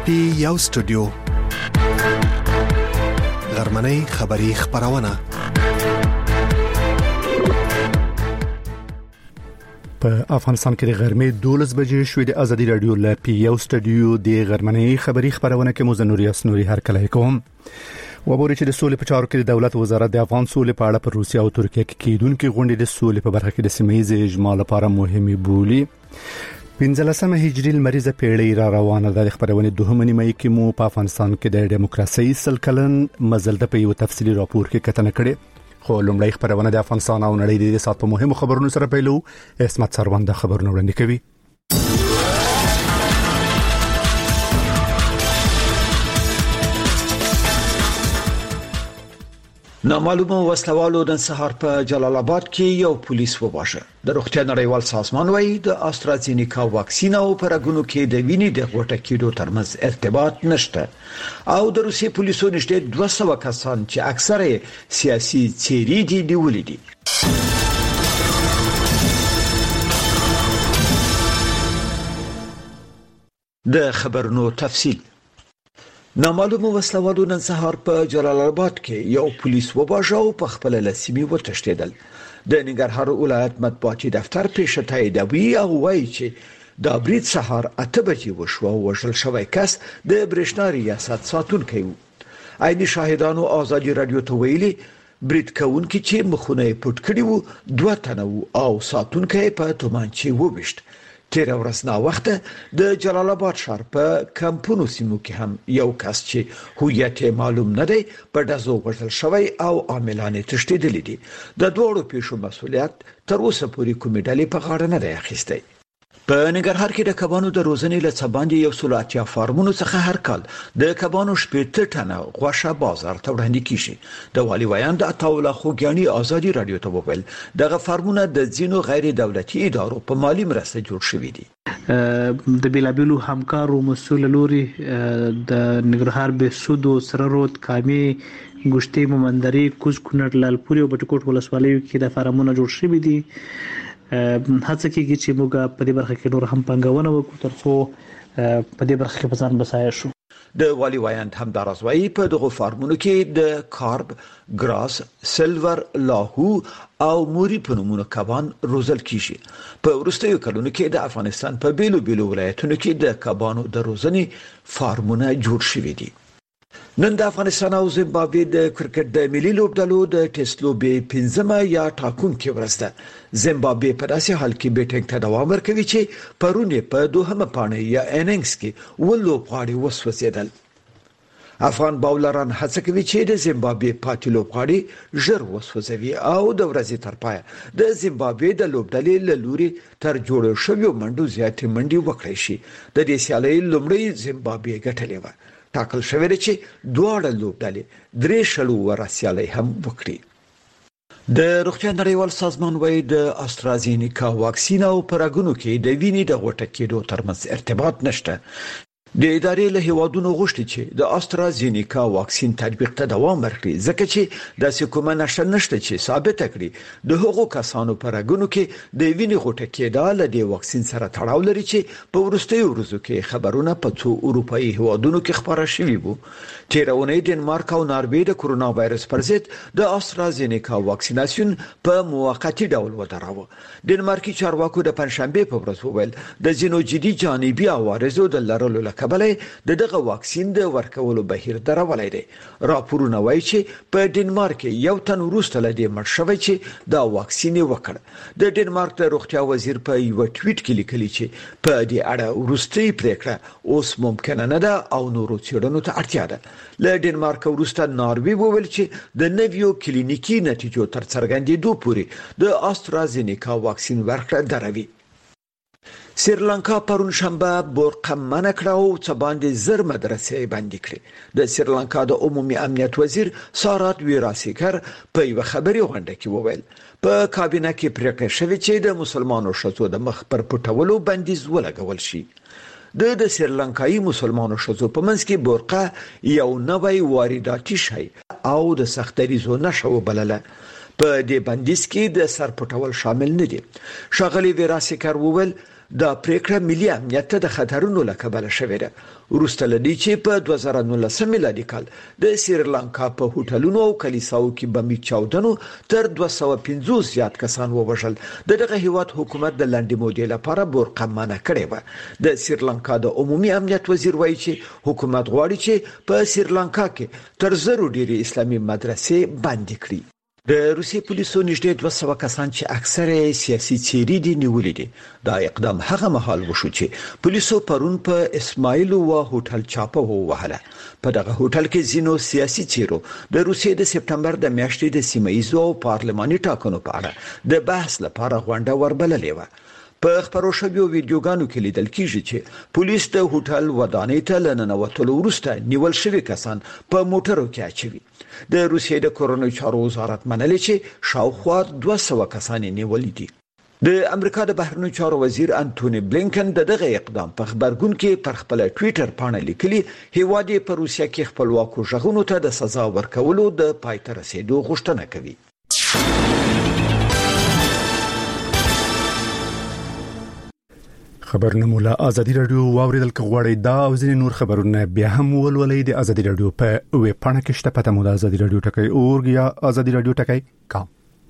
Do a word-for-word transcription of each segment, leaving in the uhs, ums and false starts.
پی یو سټوډیو غرمنۍ خبری خبرونه په افغانستان کې د غرمې دولس بجې شوې د ازادي رادیو ل پی یو سټوډیو د غرمنۍ خبری خبرونه کې مزنوري اسنوري هر کله کوم وبوري چې د سولې په چارو کې د دولت وزارت د افغان سولې په اړه پر روسیا او ترکیه کې کېدونکې غونډې د سولې په برخه کې د سیمه‌ییز اجماع لپاره مهمه بولي. پنځلسمه هجري لمریزه پیړۍ را روانه ده. د خبرونې دوهمه نیمه کې مو په افغانستان کې د دیموکراسي سل کلن مزل د په یو تفصیلی راپور کې کتنه کړې. خو لومړی خبرونه د افغانستان او نړۍ د سات په مهمو خبرونو سره پیلو. اسمت سروند خبرونه وړاندې کوي. نامعلومه وسلوالو نن سهار په جلال آباد کې یو پولیس وواژه. د روغتیا نړیوال سازمان وايي د استرازینیکا واکسین او پرګونو کې د وینې د غوټه کېدو ترمنځ ارتباط نشته او د روسي پولیسو نشته دوه سوه کسان چې اکثره سیاسي څیرې دي نیولې دي. د خبرونو تفصیل. نامعلومه وسلوالو نن سهار په جلال آباد کې یو پولیس وواژه او په خپل لسیمه وتښتیدل. د ننګرهار ولایت مطبوعاتي دفتر پیښه تاییدوي او وایي چې د برید سهار اته بجې وشو او وژل شوی کس د برېښنا ریاست ساتونکی و. عیني شاهدانو ازادي رادیو ته ویلي برید کوونکي چې مخونه پټ کړي وو دوه تنه او ساتونکی په تومانچې وويشت. تیر ورځ نا وخته د جلال آباد ښار په کمپونو سیمو کې هم یو کس چې هویت معلوم نه دی په دزو وژل شوی او عاملان تښتیدلي دي. د دوړو پیښو مسولیت تر اوسه پورې کومې ډلې په غاړه نه دی اخیستی. په ننګرهار کې د کبانو د روزنې له څباندې یو سل اتیا فارمونو څخه هر کال د کبانو شپږ ټنه غوښه بازار ته وړاندې کیږي. د والي ویاند عطاالله خوګیاني ازادي رادیو ته وویل دغه فارمونه د ځینو غیر دولتي ادارو په مالی مرسته جوړ شوي دي. د بیلابیلو همکارو مسول لوري د ننګرهار به سود او سره رود کامي ګشتي مومندري کوز کونړ لالپوري او بټکوټ ولسوالیو کې د فارمونه جوړ شوي دي. هڅه کیږي چې موږ په دې برخه کې نور هم پنګونه وکړو ترڅو په دې برخه کې په ځان بسایه شو. د والي ویاند همدارس وایي په دغه فارمونو کې د کارب، ګراس، سلور، لاهو او موري په نومونو کبان روزل کیږي. په وروستیو کلونو کې د افغانستان په بیلو بیلو ولایتونو کې د کبانو د روزنې فارمونه جوړ شوي دي. نن د افغانستان او زیمبابوې د کرکټ د ملي لوبډلو د ټیسټ لوبې پنځمه یا ټاکونکې ورځ ده. زیمبابوې په داسې حال کې بیټینګ ته دوام ورکوي چې پرون په دوهمه پاڼه یا اننګز کې ولو پاړې وسوځېدل. افغان باولران هڅه کوي چې د زیمبابوې پاتې لوبغاړي ژر وسوځوي او د ورځې تر پایه د زیمبابوې د لوبډلې له لوري تر جوړو شویو منډو زیاتې منډې وکړي شي. د دې سیالۍ لومړی زیمبابوې ګټلې وه. ټاکل شوی دی چې دواړه لوبډلې درې شلو ورا سیالۍ هم وکړي. د روغتیا نړیوال سازمان وايي د استرازینیکا واکسین او پرګونو کې د وینې د غوټه کېدو ترمنځ ارتباط نشته. د ادارې له هیوادونو غوښتي چې د استرازینیکا واکسین تطبیق ته دوام ورکړي ځکه چې د کومه نشته نشته چې ثابت کړي د هغو کسانو پرګونو کې د وینې غوټه کېدل د واکسین سره تړاو لري چې په ورستیو ورځو کې خبرونه په څو اروپאי هیوادونو کې خبره شوې وو. تیرونه ډنمارک او ناروې د کورونا وایرس پر ضد د استرازینیکا واکسیناسیون په موقتی ډول ودراوه. ډنمارکي چارواکو د پنځشنبه په ورځ وویل د جنو جدي جانبي عوارضو د لرلو کبلې د دغه واکسین د ورکولو بهیر درولای دی. راپورونه وایي چې په ډنمارک یو تن وروسته لدی مړ شوی چې دا واکسین وکړ. د ډنمارک د روغتیا وزیر په یو ټویټ کې لیکلی چې په دې اړه وروستي پریکړه اوس ممکن نه ده او نورو څېړنو ته اړتیا ده. له ډنمارک وروسته ناروې وویل چې د نویو کلینیکي نتیجو تر څرګندېدو پورې د استرازینیکا واکسین ورکړه دروي. سریلانکا پرون شنبه برقه منع کړه او څه باندې زر مدرسې بندي کړې. د سریلانکا د عمومي امنیت وزیر سارات ویراسیکر په یو خبري غونډه کې وویل په کابینه کې پریکړه شوې چې د مسلمانو ښځو د مخ پر پټولو بندیز ولګول شي. د د سریلانکایي مسلمانو ښځو په منځ کې برقه یو نوی وارداتي شی او د سختري زو نشو بلله. په دې بندیز کې د سرپټول شامل نه دي. ښاغلي ویراسیکر وویل دا پریکړه ملي امنیت ته د خطرونو له کبله شوې ده. وروسته لدی چې په دوه زره نولس میلادي کال د سریلانکا په هوټلونو او کلیساو کې بمي چاودنو تر دوه سوه پنځوس زیات کسان ووژل. دغه هیواد حکومت د لاندې مودې لپاره برقه منع کړې و. د سریلانکا د عمومي امنیت وزیر وایي چې حکومت غواړي چې په سریلانکا کې تر زرو ډېری اسلامي مدرسې بندي کړي. د روسي پولیسو نږدې دوه سوه کسان چې اکثره سیاسي څیرې دي نیولې دي. دا اقدام هغه مهال وشو چې پولیسو پرون په اسماعیلو و هوټل چاپه ووهله. په دغه هوټل کې ځینو سیاسي څیرو د روسیې د سپټمبر د میاشتې د سیمه‌ییزو او پارلماني ټاکنو په اړه د بحث لپاره غونډه وربللې و. په خبرو شویو ویډیوګانو کې لیدل کیږي چې پولیس د هوټل ودانۍ ته لننوتلو وروسته نیول شوي کسان په موټرو کې اچوي. د روسیې د کورونی چارو وزارت منلي چې شاوخوا دوه سوه کسان نیولي دي. د امریکا د بهرنیو چارو وزیر انټونی بلینکن دغه اقدام په خبرګون کې پر خپل ټوئیټر پاڼه لیکلي هیواد په روسیه کې خپلواکو ژغونو ته د سزا ورکولو د پای ته رسیدو غوښتنه کوي. خبرونه مولا ازادي رادیو واوریدل کغواړي دا او ځینې نور خبرونه بیا هم ولولئ د ازادي رادیو په ویب پاڼه کې شته. پته مو د ازادي رادیو ټکی اورګ یا ازادي رادیو ټکی کام.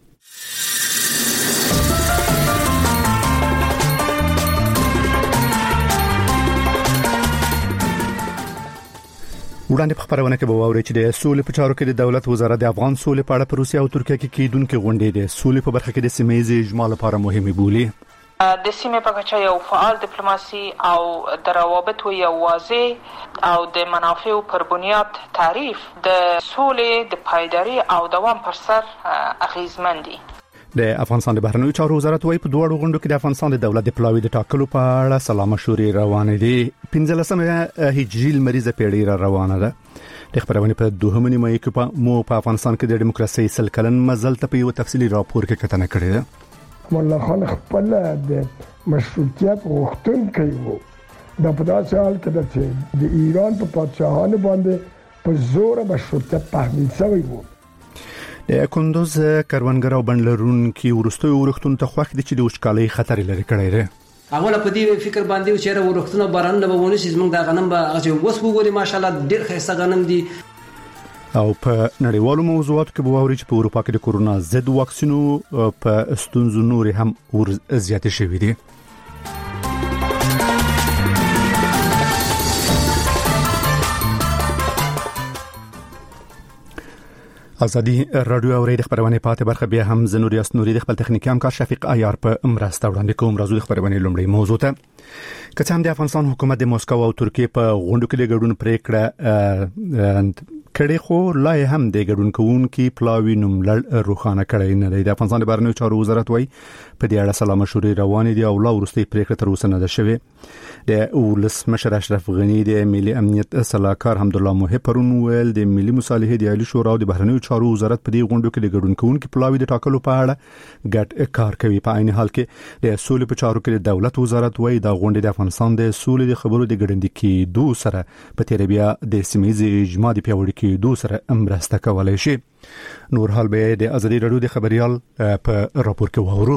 وړاندې په خبرونه کې به واورئ چې د سولې په چارو کې د دولت وزارت د افغان سولې په اړه په روسیه او ترکیه کې کېدونکې غونډې د سولې په برخه کې د سیمه‌ییز اجماع لپاره مهمه بولي. د سیمې په کچه یو فعال ډیپلوماسي او د روابطو یو واضح او د منافعو پر بنیاد تعریف د سولې د پایداري او دوام پر سر اغیزمن دي. د افغانستان د بهرنیو چارو وزارت وايي په دوه غونډو کې د افغانستان د دولت د پلاوي د ټاکلو په اړه سلا مشورې روانې دي. پنځلسمه هجري لمریزه پیړۍ را روانه ده. د خبرونه په دوهمه نیمه کې مو په افغانستان کې د ډیموکراسي سل کلن مزل ته په یو تفصیلي راپور کې کتنه کړې ده. مولا خان خپل د مشروطیت غوښتونکی وو. دا په داسې حال کې ده چې د ایران په پادشاهانو باندې په زور مشروطیت تحمیل شوی وو. د کندوز کروندګر او بندلرونکو ورستوي ورښتون ته خوښ دي چې د وشکالۍ خطر لري کړی دی. هغه په دې فکر باندې چې ورښتونه باران نه بونه چې زمونږ د غنم به هغه وس وګوري ماشاءالله ډېر ښه غنم دي. او په نړیوالو موضوعاتو کې به واوري چې په اروپا کې د کورونا ضد واکسینو په ستونزو نور هم ور زیاتې شوې دي. ازادي رادیو او ریډ خبرونه پاتې برخه بیا هم زنوري اسنوري د خپل تخنیکی همکار شفیق عیار په امرسته وړاندې کوم. راځو د خبرونه لومړی موضوع ته. که هم د افغانستان حکومت د موسکو او ترکیه په غونډو کې د ګډون پریکړه کړي خو لا هم د ګډون کوونکو پلاوی نوملړ روښانه کړی نه دی. د افغانستان د بهرنیو چارو وزارت وايي په دې اړه سلا مشورې روانې دي او لا ورستي پریکړه تر اوسه نه ده شوې. د ولسمشر اشرف غنی د ملي امنیت صلاحکار حمدالله محب پرون ویل د ملي مصالحې د عالی شورا او د بهرنیو چارو وزارت په دې غونډو کې د ګډون کوونکو پلاوی د ټاکلو په اړه ګډ کار کوي. په عین حال کې د سولې په چارو کې د دولت وزارت وايي دا غونډه د افغانستان د سولې د خبرو د ګډوډۍ کېدو سره په تیر بیا د سیمه‌ییز اجماع د پیاوړي کېدو سره مرسته کولای شي. نور حال به د ازادي رادیو د خبريال په راپور کې وورو.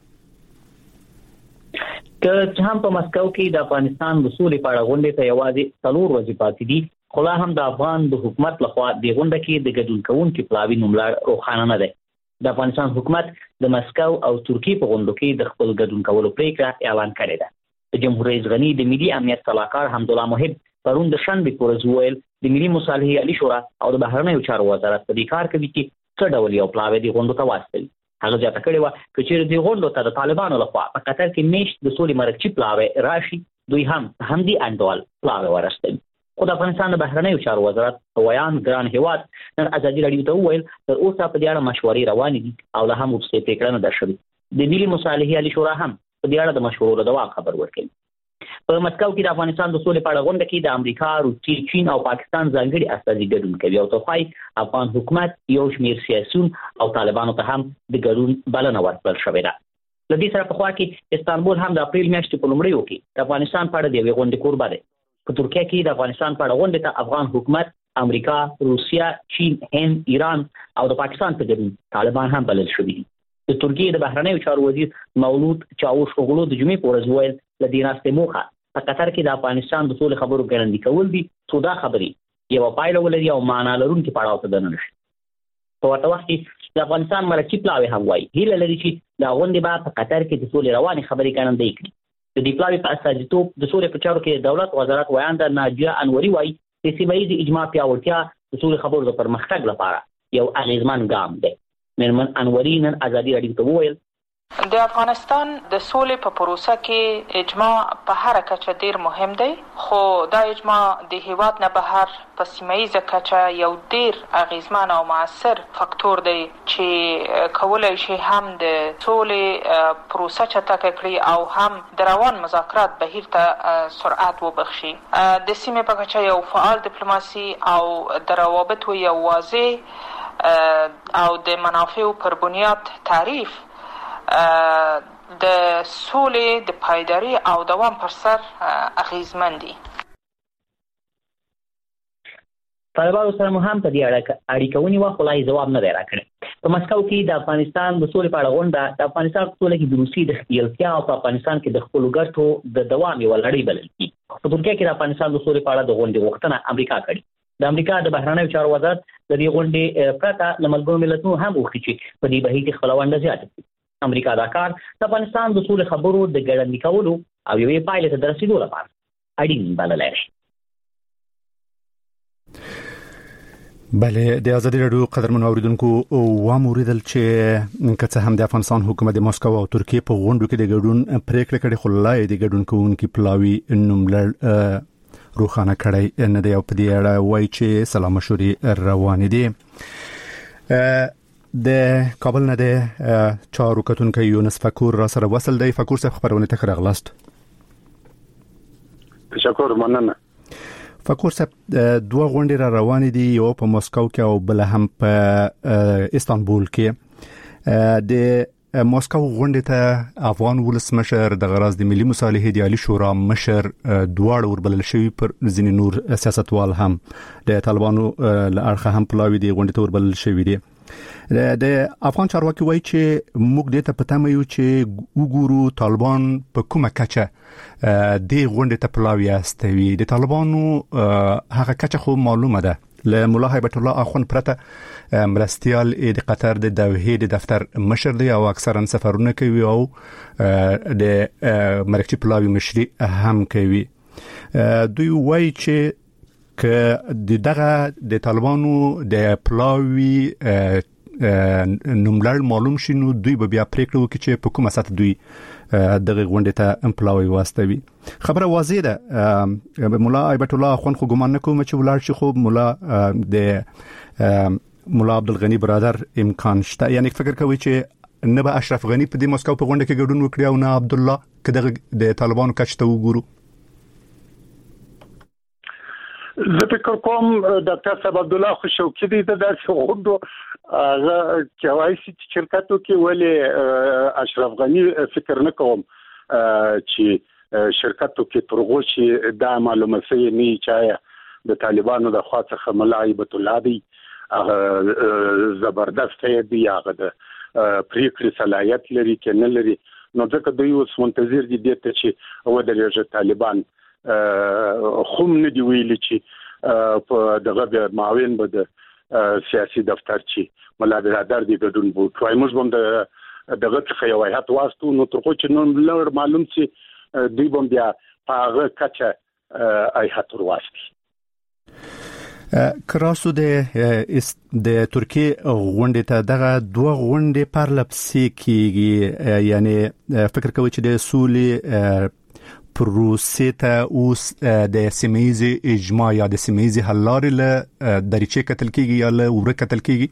که هم په مسکو کې د افغانستان د سولې په اړه غونډه ته یوازې څلور ورځې پاتې دي، خو لا هم د افغان د حکومت لخوا د غونډه کې د ګډون کوونکو پلاوی نوملړ روښانه نه دی. د افغانستان حکومت د مسکو او ترکیه په غونډو کې د خپل ګډون کولو پریکړه اعلان کړې ده. د جمهور رئیس غنی د ملي امنیت صلاحکار حمدالله محب پرون د شنبې پر ورځ ویل د ملي مصالحې عالی شورا او د بهرنیو چارو وزارت په دې کار کوي چې څه ډول یو پلاوی د غونډو ته واستوي. هغه ځکه کړي و چې چیرې د غونډو ته د طالبانو لخوا په قطر کې میشت د سولې مرکزي پلاوی راشي، دوی هم همدې انډول پلاوی ورستوي. خو د افغانستان د بهرنیو چارو وزارت ویان ګران هیواد نن ازادي رادیو ته وویل تر اوسه په دې اړه مشورې روانې دي او لا هم وروستۍ پریکړه نه ده شوې. د ملي مصالحې عالی شورا هم په دې اړه د مشورو د دوام خبر ورکړي. په مسکو کې د افغانستان د سولې په اړه غونډه کې د امریکا، روسیې، چین او پاکستان ځانګړي استازي ګډون کوي او توخای افغان حکومت یو شمېر سیاسيون او طالبانو ته هم د ګډون بلنه ورکړل شوې ده. د دې سره په خوا کې استانبول هم د اپریل میاشتې په لومړیو کې د افغانستان په اړه د یوې غونډې کوربه دی. په ترکیه کې د افغانستان په اړه غونډې ته افغان حکومت امریکا، روسیا، چین، هند، ایران او د پاکستان په ګډون طالبان هم بلل شوي دي. د ترکیې د بهرنیو چارو وزیر مولود چاوشوغلو د جمعې په ورځ وویل له دې ناستې موخه په قطر کې د افغانستان د سولې خبرو ګړندي کول دي څو دا خبرې یوه پایله ولري او معنا لرونکي پړاو ته دننه شي. په ورته وخت کې د افغانستان مرکزي پلاوی هم وایي هیله لري چې دا غونډې به په قطر کې د سولې روانې خبرې ګړندۍ کړي. د دې پلاوي په استازیتوب د سولې په چارو کې د دولت وزارت ویانده ناجیه انوري وایي د سیمه ییزې اجماع پیاوړتیا د سولې خبرو د پرمختګ لپاره یو اغیزمن ګام دی. میرمن انوري نن ازادي راډیو ته وویل د افغانستان د سولې په پروسه کې اجماع په هر کچه ډیر مهم دی، خو دا اجماع د هیواد نه بهر په سیمه ییزه کچه یو ډیر اغیزمن او موثر فاکتور دی چې کولای شي هم د سولې پروسه چټکه کړي او هم د روان مذاکرات بهیر ته سرعت وبخشي. د سیمې په کچه یو فعال دیپلوماسي او د روابطو یو واضح او د منافعو پر بنیاد تعریف د سولې د پایداري او دوام پر سر اغیزمن دي. طالبانو سره مو هم په دې اړیکه ونیوه خو لا یې ځواب نه دی راکړی. په مسکو کې د افغانستان د سولې په اړه غونډه د افغانستان په سوله کې د روسیې د ښکېلتیا او په افغانستان کې د خپلو ګټو د دوام یوه لړۍ بلل کېږي. په ترکیه کې د افغانستان د سولې په اړه د غونډې غوښتنه امریکا کړې. د امریکا د بهرنیو چارو وزارت د دې غونډې پرته له ملګرو ملتونو هم غوښتي چې په دې بهیر کې خپله ونډه زیاته کړي. امریکا دا کار د افغانستان د سولې خبرو د ګړندي کولو او یوې پایلې ته د رسېدو لپاره اړین بللی شي. بله، د ازادي راډیو قدرمنو اوریدونکو واوریدل چې که څه هم د افغانستان حکومت د مسکو او ترکیې په غونډو کې د ګډون پریکړه کړې خو لا یې د ګډون کوونکي پلاوي نوملړ روښانه کړی نه دی او په دې اړه وایي چې سلا مشورې روانې دي. د کابل نه د چارو کتونکو یونس فکور را سره وصل دی. فکور صاحب خبرونه ته راغلاست. تشکر مننه. فکور صاحب دوه غونډې را روانې دي، یو په مسکو کې او بل هم په استانبول کې. د مسکو غونډې ته افغان ولسمشر د غراز د ملي مصالحې د عالی شورا مشر دواړه وربلل شوي، پر ځینې نور سیاستوال هم د طالبانو له اړخه هم پلاوي د غونډې ته وربلل شوي دي. د افغان چارواکي وایي چې موږ دې ته پته مې یو چې وګورو طالبان په کومه کچه د غونډې ته پلاوي استوي. د طالبانو هغه کچه خو معلومه ده. له مولا هیبت الله اخوند پرته مرستیال د قطر د دوحې د دفتر مشر دی او اکثرا سفرونه کوي او د مرکزي پلاوي مشري هم کوي. دوی وایي چې که د دغه د طالبانو د پلاوي نوملړ معلوم شي نو دوی به بیا پریکړه وکړي چې په کومه سطح دوی دغه غونډې ته پلاوي واستوي. خبره واضح ده. مولا هیبت الله اخوند خو ګمان نه کوم چې ولاړ شي، خو مولا د مولا عبدالغنی برادر امکان شته. یعنی فکر کوي چې نه به اشرف غنی په دې مسکو په غونډه کې ګډون وکړي او نه عبدالله که دغه د طالبانو کچ ته وګورو. زه فکر کوم ډاکټر صاحب عبد الله خوشوقي دی د داسې غونډو هغه کوي چې شرکتو کې ولې اشرف غنی فکر نه کوم چې شرکتو کې ترغو چې دا معلومه سي نه چې د طالبانو د خوا څخه مولا هیبت الله دی زبردست دی، هغه د پریکړې صلاحیت لري کې نه لري. نو ځکه دوی اوس منتظر دي دته چې و درېږي طالبان خوم نه دی ویلي چې په دغه معاون به د سیاسي دفتر چې مولا برادر دی ګډون بو توای موږ هم د دغه څخه یو هیات واسطو نو تر خو چې نو لور معلوم چې دوی هم بیا په هغه کچه هیات واسطي. کراسو د د ترکیه غونډې ته دغه دوه غونډې پر لپسې کېږي. یعنی فکر کوي چې د سولې پروسې ته اوس د سیمه‌ییزې اجماع یا د سیمه‌ییزې حل لارې له دریچې کتل کېږي یا له وره کتل کېږي.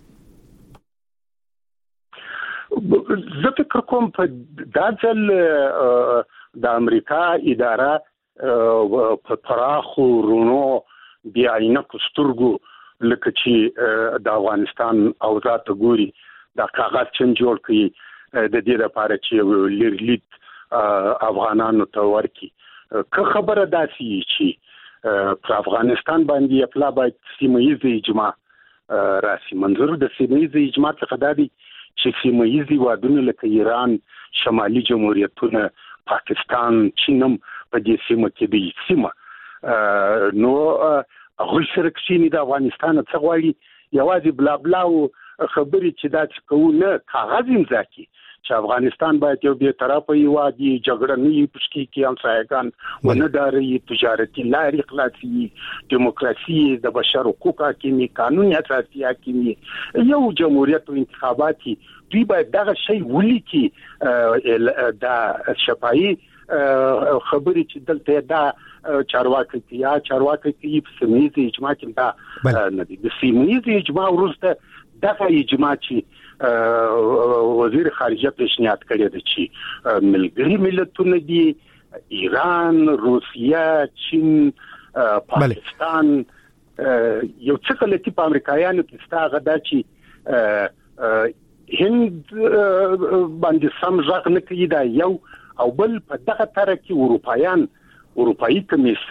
زه فکر کوم په دا ځل د امریکا اداره په پراخو رونو بیا عینکو سترګو لکه چې د افغانستان اوضاع ته ګوري دا کاغذ څنګه جوړ کړي د دې لپاره چې لیرلید افغانانو ته ورکی. که خبره داسي چې پر افغانستان باندې خپل باید سیمه‌ییز اجماع راسي. منظور د سیمه‌ییز اجماع څخه دا دی چې سیمه‌ییز وادونه لکه ایران، شمالي جمهوریتونه، پاکستان، چینم په دې سیمه کې دي سیمه نو هغه سره کښینی د افغانستان څخه غواړي یوازې بلا بلا او خبرې چې دا چې کوو نه کاغذ امضا کړي چې افغانستان باید یو به طرفه یوادي جګړه نه پښکی کې همسایگان ونه داري تجارتي لارې خلاصي دیموکراسي د بشر حقوق حاکمي قانون اساسي حاکمي یو جمهوریت او انتخاباتي دوی باید دغه شی ولیکي دا شفاهي خبرې چې دلته دا چارواکي یا چارواکي په سیمه‌ییز اجماع کې دا نه دي. د سیمه‌ییز اجماع وروسته دغه اجماع چې وزیر خارجه پیشنهاد کړی دی چې ملګری ملتونه دي ایران، روسیه، چین، پاکستان یو څه کله په امریکایانو کې ستاغه دا چې هند باندې سم ځخ نه کوي دا یو او بل په دغه تر کې اروپایان اروپایي کمیس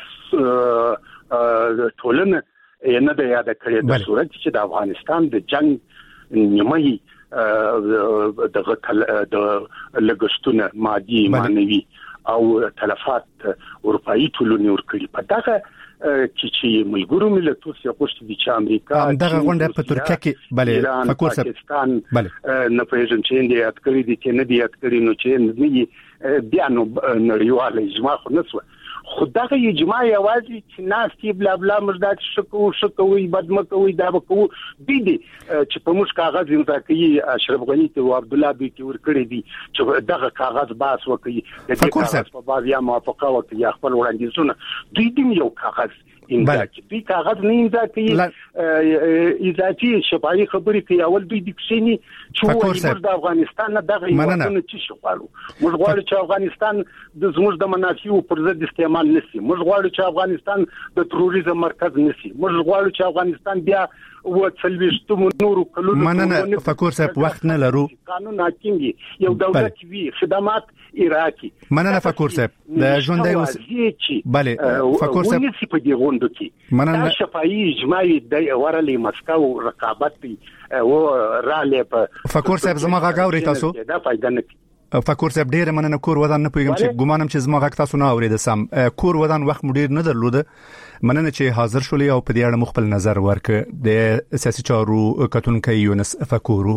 ټولنه نه د یاد کړی د صورت چې د افغانستان د جنگ نیمایي دغه د لګښتونه مادي مانوي او تلفات اروپایي ټولنې ورکړي په دغه چې چې ملګرو ملتونو څخه غوښتي دي چې امریکا دغه غونډه په ترکیه کې بله فکر سره پاکستان نه پېژن چې اندیا اتکړي دي چې نه دي اتکړي نو چې نه بیا نو نړیواله اجماع خو نه سو خدغه اجماع یوازې چې ناس کې بلا بلا مردا شکو شکوي بدمکوي دا وکړو دي دي چې په موږ کاغذ امضا کوي اشرف غنی ته او عبد الله دوی کې ور کړی دي چې دغه کاغذ باس وکړي د دې کاغذ په باب یا موافقه وکړي خپل وړاندیزونه دوی دې یو کاغذ امضا کوي دوی کاغذ نه امضا کوي اضافي شفاهي خبرې کوي اول دوی د کښینی چې موږ د افغانستان نه دغه یوونه چې شغالو موږ غواړو چې افغانستان د زموږ د منافعو پر ضد استعمال نشي موږ غواړو چې افغانستان د تروریزم مرکز نشي موږ غواړو چې افغانستان بیا و څلويشتمو نورو کلونو مننه فکر صاحب وخت نه لرو قانون حاکم دی یو دولت وی خدمات عراقي مننه فکر صاحب د ژوندۍ اوس bale فکر صاحب ونی په دې غونډه کې مننه شفاهي اجماعي د ورلې مسکو رقابت او رااله په فکر صاحب زما غاوري تاسو دا فائدہ نه فکر صاحب ډیر مننه کور ودان نه پویګم چې ګمانم چې زما غاک تاسو نه اورید سم کور ودان وخت مډیر نه درلوده مننه چې حاضر شولې او په دې اړه مخبل نظر ورک د سیاسي چارو کتونکو یونس فکورو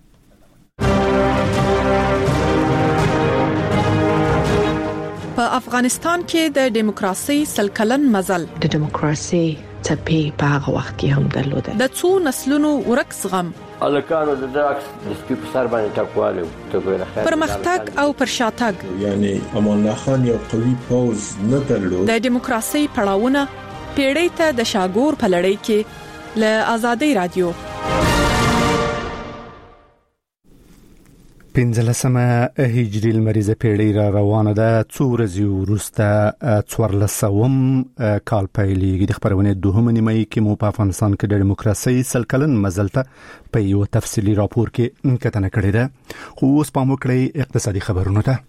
په افغانستان کې د دیموکراسي سلکلن مزل د دیموکراسي ټپي په هغه وخت کې هم درلوده د څو نسلونو ورک زغم الکانو د داکس د سپي په سر باندې ټاکواله ته ګوره خیر پرمختګ او پرشاتګ یعنی امان الله خان یو قوي پوز نه درلود د دیموکراسي پړاوونه پیړۍ ته د شاګور په لړۍ کې ل آزادۍ رادیو پنځلسمه هجري لمریزه پیړۍ را روانه ده څو ورځې وروسته څوارلسم کال پیلېږي د خبرونه دوهمه نیمایي کې مو په افغانستان کې د دیموکراسي سلکلن مزل ته په یو تفصیلي راپور کې کتنه کړې ده خو اوس په مو کړی اقتصادي خبرونه ته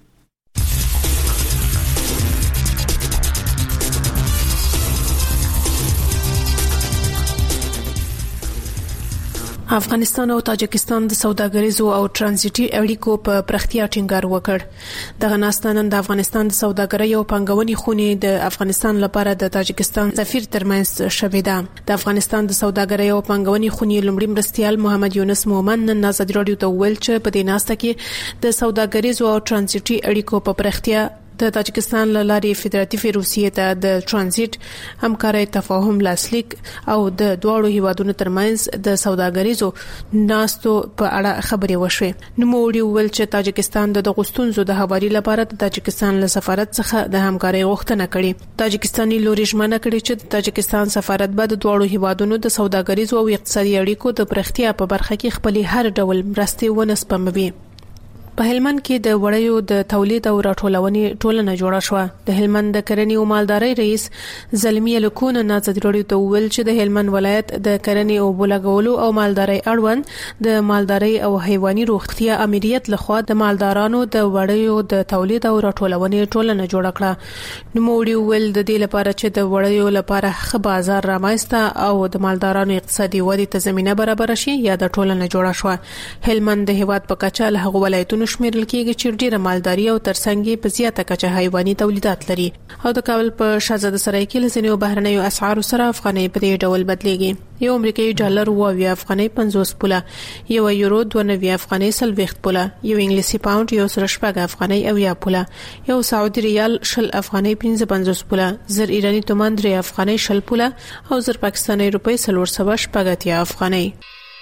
افغانستان او تاجکستان د سوداګریزو او ترانزیټي اړیکو په پرختیا ټینګار وکړ دغه ناستان د افغانستان د سوداګرۍ او پنګونې خونې د افغانستان لپاره د تاجکستان سفیر ترمنځ شوې ده د افغانستان د سوداګرۍ او پنګونې خونې لومړي مرستيال محمد یونس مومن نن آزادي رادیو ته ویل چې په دې ناسته کې د سوداګریزو او ترانزیټي اړیکو په پرختیا د تاجکستان له لارې فدراتیوي روسیې ته د ترانزیټ همکارۍ تفاهم لاسلیک او د دواړو هیوادونو ترمنځ د سوداګریزو ناستو په اړه خبرې وشوې نو موږ ویل چې تاجکستان د غوښتنو د حوالې لپاره د تاجکستان له سفارت څخه د همکارۍ غوښتنه کړې تاجکستاني لوري ژمنه کړې چې د تاجکستان سفارت به د دواړو هیوادونو د سوداګریزو او اقتصادي اړیکو د پرختیا په برخه کې خپل هر ډول مرستې ونسپموي په هلمند کې د وړیو د تولید او راټولونې ټولنه جوړه شو. د هلمند د کرنې او مالدارۍ رئیس زلمی لکون نازد رډیو ته ویل چې د هلمند ولایت د کرنې او بولګولو او مالدارۍ اړوند د مالدارۍ او حیواني روغتیا امریت لخوا د مالدارانو د وړیو د تولید او راټولونې ټولنه جوړه کړه. نو موږ ویل د دې لپاره چې د وړیو لپاره ښه بازار رامنځته او د مالدارانو اقتصادي ودې ته زمينه برابر شي یا د ټولنه جوړه شو. هلمند د هیواد په کچه له هغو ولایتونو شمیرل کېږي چې ډیره مالداري او ترڅنګ په زیاته کچه حیواني تولیدات لري. او د کابل په شاهزاده سرای کې لسنیو بهرنیو اسعارو سره افغانۍ په دې ډول بدلېږي. یو امریکایي ډالر اووه افغانۍ پنځوس پوله، یو یورو دوه نوي افغانۍ څلوېښت پوله، یو انګلیسي پاوند یو سل شپږ افغانۍ اویا پوله، یو سعودي ریال شل افغانۍ پنځه پنځوس پوله، زر ایراني تومان درې افغانۍ شل پوله او زر پاکستاني روپۍ څلور سوه شپږ اتیا افغانۍ.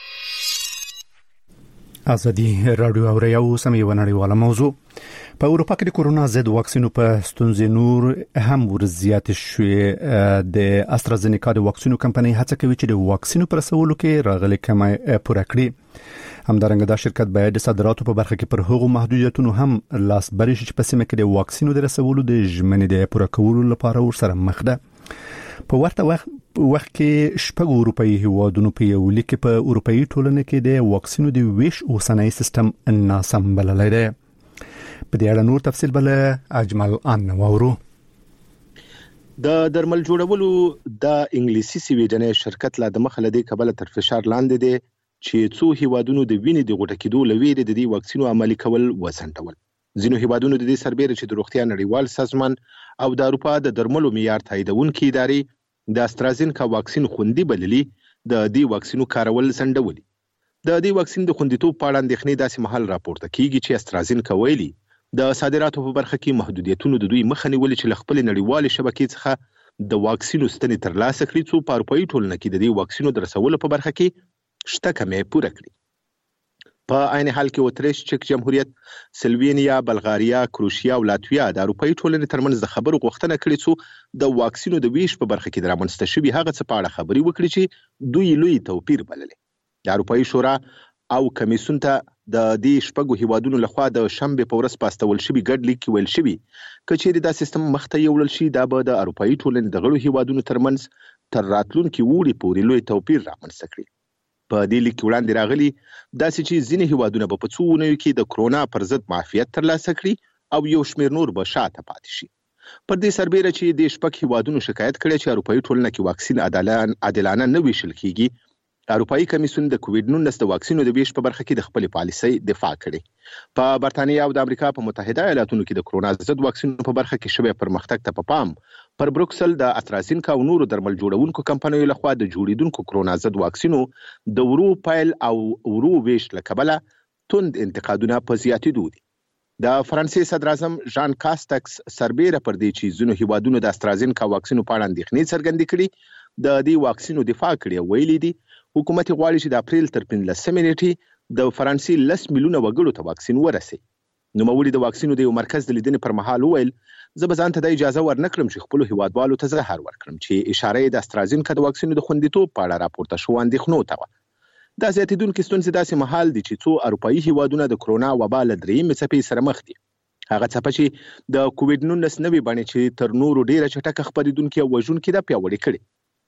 ازادي رادیو اوریو سمې ونړیواله موضوع. په اروپا کې د کورونا ضد واکسینو په ستونزې نور هم ورزيات شوې. د استرازینیکا د واکسینو کمپنۍ هڅه کوي چې د واکسینو پر رسولو کې راغلي کمه پوره کړي. همدارنګه دا شرکت باید د صادراتو په برخه کې پر هغو محدودیتونو هم لاس بری شي چې په سیمه کې د واکسینو د رسولو د ژمنې د پوره کولو لپاره ورسره مخ ده. په ورته وخت وخت کې شپږ اروپאי هیوادونو په یو لیک په اروپאי ټولنه کې د واکسینو د ویش اوسنۍ سیستم ناسم بللی دی. په دې اړه نور تفصیل بل اجمل ان وورو. د درمل جوړولو د انګلیسي سویډنۍ شرکت لا د مخه لدی کبل تر فشار لاندې دی چې څو هیوادونو د وینې د غوټه کېدو لویری د دې واکسینو عملي کول وسنټول. ځینو هیوادونو د دې سربېره چې د روغتیا نړیوال سازمان او د اروپا د درملو معیار تاییدونکو ادارې د استرازینکا واکسین خوندي بللی د دې واکسینو کارول سندولي. د دې واکسین د خوندیتوب په اړه اندېښنې داسې محل راپورته کیږي چې استرازینکا ویلي د صادراتو په برخه کې محدودیتونو د دوی مخه نیولې چې خپل نړیوال شبکې څخه د واکسینو ستنې ترلاسه کړي څو په اروپאי ټولنه کې د دې واکسینو د رسولو په برخه کې شته کمې پوره کړي. په عین حال کې اوتریش، چک جمهوریت، سلوینیا، بلغاریا، کروشیا او لاتویا د اروپאי ټولنې ترمنځ د خبرو غوښتنه کړې څو د واکسینو د ویش په برخه کې د رامنځته شوي هغه څه په اړه خبري وکړي چې دوی لوی توپیر بللې. د اروپאי شورا او کمیسیون ته د دې شپږو هیوادونو لخوا د شنبه په ورځ پاستول شوي ګډ لیک ویل شوي کچېری دا سیستم مخته یوړل شي دا به د اروپאי ټولنې د غړو هیوادونو ترمنځ تر راتلونکي وړي پورې لوی توپیر رامنځته کړي. په دې لیک وړاندې راغلي داسې چې ځینې هیوادونه به په څو اونیو کې د کرونا پر ضد معافیت ترلاسه کړي او یو شمېر نور به شاته پاتې شي. پر دې سربېره چې د شپږ هیوادونو شکایت کړی چې اروپאי ټولنه کې واکسین عادلانه نه ویشل کیږي. اروپאי کمیسیون د کووډ نولس د واکسینو د ویش په برخه کې د خپل پالیسۍ دفاع کړې. په برتانیا او د امریکا په متحده ایالاتونو کې د کرونا ضد واکسینو په برخه کې شوی پرمختګ ته په پام پر بروکسل د استرازینکا او نورو درمل جوړونکو کمپنیو لخوا د جوړیدونکو کرونا ضد واکسینو د ورو پایل او ورو ویش لکبله توند انتقادونه په زیاتېدو دي. د فرانسې صدر اعظم ژان کاستکس سربېره پر دې چې ځینو هیوادونو د استرازینکا واکسینو په اړه اندېښنې څرګندې کړي د دې واکسینو دفاع کړې او ویلي دي حکومت غواړي چې د اپریل تر پنځلسمې نیټې د فرانسې لس میلیونه وګړو ته واکسین ورسي. نوموړي د واکسینو د یو مرکز د لیدنې پر مهال وویل زه به ځان ته د اجازه ورنکړم چې خپل هیوادوالو ته زهر ورکړم چې اشاره د استرازینکا د واکسینو د خوندیتوب په اړه راپورته شو اندېښنو ته و. دا زیاتېدونکې ستونزې داسې مهال دي چې څو اروپאי هیوادونه د کرونا وبا له درېیمې څپې سره مخ دي. هغه څپه چې د کووډ نولس نوې بڼې چې تر نورو ډیره چټکه خپرېدونکې او وژونکې ده پیاوړې کړې.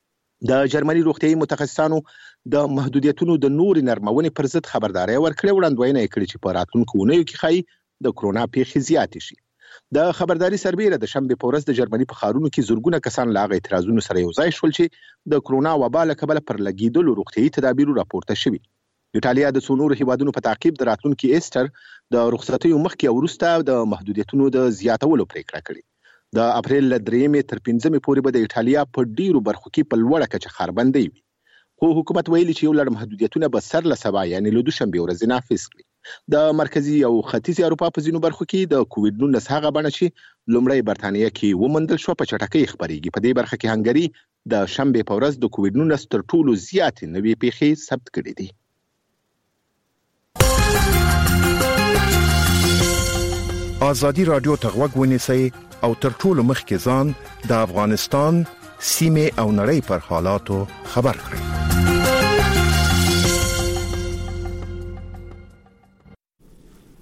د جرمني روغتیايي متخصصانو د محدودیتونو د نورې نرمونې پر ضد خبرداري ورکړې وړاندوینه یې کړې چې په راتلونکو اونیو کې ښایي د کرونا پیښې زیاتې شي. د خبرداري سربېره د شنبه په ورځ د جرمني په ښارونو کې زرګونه کسان له هغه اعتراضونو سره یو ځای شول چې د کرونا وبا له کبله پر لګېدلو روغتیايي تدابیرو راپورته شوي. ایټالیا د څو نورو هیوادونو په تعقیب د راتلونکي ایسټر د رخصتیو مخکې او وروسته د محدودیتونو د زیاتولو پریکړه کړې. د اپریل له درېیمې تر پنځمې پورې به د ایټالیا په ډیرو برخو کې په لوړه کچه خاربندۍ وي. خو حکومت ویلي چې یو لړ محدودیتونه به سر له سبا یعنې له دوشنبې ورځې نافذ کړي. د مرکزي او ختیځې اروپا په ځینو برخو کې د کووډ نولس هغه بڼه چې لومړی برتانیا کې ومندل شو په چټکۍ خپرېږي. په دې برخه کې هنګري د شنبې په ورځ د کووډ نولس تر ټولو زیاتې نوې پیښې ثبت کړې دي. ازادي رادیو ته غوږ ونیسئ او تر ټولو مخکې ځان د افغانستان سیمه او نړۍ پر حالاتو خبر کړئ.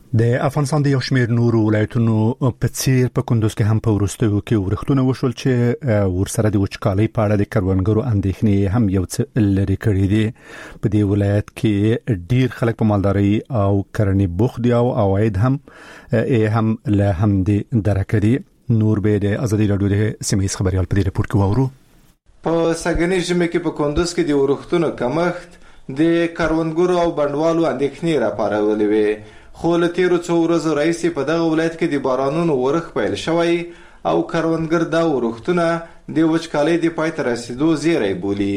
د افغانستان د یو شمېر نورو ولایتونو په څیر په کندوز کې هم په وروستیو کې ورښتونه وشول چې ورسره د وچکالۍ په اړه د کروندګرو اندېښنې هم یو څه لرې کړې دي. په دې ولایت کې ډیر خلک په مالدارۍ او کرنې بوخت دي او عواید هم هم له همدې درکه دي. نور به د ازادي راډیو د سیمې خبريال په دې رپورت کې وورو. په سګنی ژمه کې په کندوز کې د ورښتونو کمښت د کروندګرو او بڼوالو اندېښنې راپارولې وي. خو له تیرو څو ورځو راهیسې په دغه ولایت کې د بارانونو ورښت پیل شوی او کروندګر دا ورښتونه د وچکالۍ د پای ته رسیدو زیری بولي.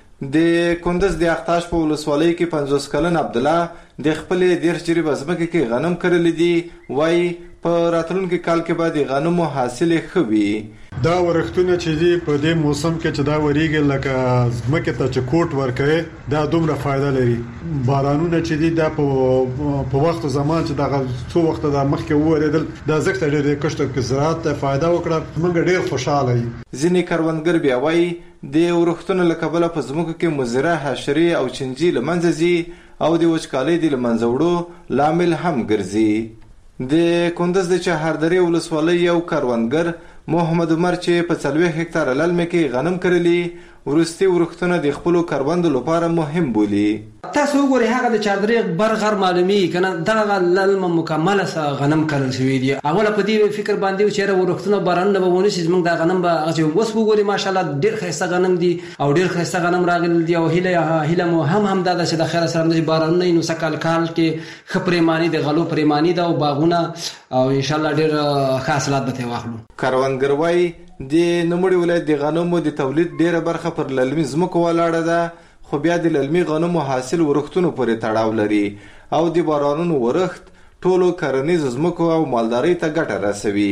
د کندز د اختاش په ولسوالۍ کې پنځوس کلن عبدالله د خپلې دېرش جریبه ځمکې کې غنم کرلی دي. وایي په راتلونکي کال کې به د غنمو حاصل ښه وي. دا ورښتونه چې دي په دې موسم کې چې دا وریږي لکه ځمکې ته چې کوټ ورکوي دا دومره فایده لري. بارانونه چې دي دا په په وخت زمان چې دا څو وخت دا مخکې وریدل دا زکه ډېر کښته کې زراعت ته فایده وکړه. موږ ډېر خوشاله یو. ځینې کروندګر بیا وایي د ورښتونو له کبله په ځمکو کې مضره حشرې او چنجي له منځه ځي او د وچکالۍ د له منځه وړو لامل هم ګرځي. د کندز د چهاردرې ولسوالۍ یو کروندګر محمد عمر چې په څلوېښت هکتاره للمه کې غنم کرلی ورستي ورښتونه د خپلو کروندو لپاره مهم بولي. تاسو وګورئ هغه د چادرې برغر معلومي کنه دغه للمه مکمله غنم کرل شوی دی. اوله په دې فکر باندې چې ورښتونه باران نه ونه شي زموږ د غنم به هغه وس وګورئ ماشاءالله ډېر ښایسته غنم دي او ډېر ښایسته غنم راغلي دي او هیله هیله مو هم هم دا چې د خیر سره د باران نه نو سکل کال کې خپرېمانی د غلو پرېمانی دا او باغونه او ان شاء الله ډېر حاصلات به واخلو. کروندګر وایي د نوموړي ولایت د غنمو د تولید ډیره برخه پر للمي ځمکو ولاړه ده. خو بیا د للمي غنمو حاصل ورښتونو پورې تړاو لري او د بارانونو ورښت ټولو کرنیزو ځمکو او مالدارۍ ته ګټه رسوي.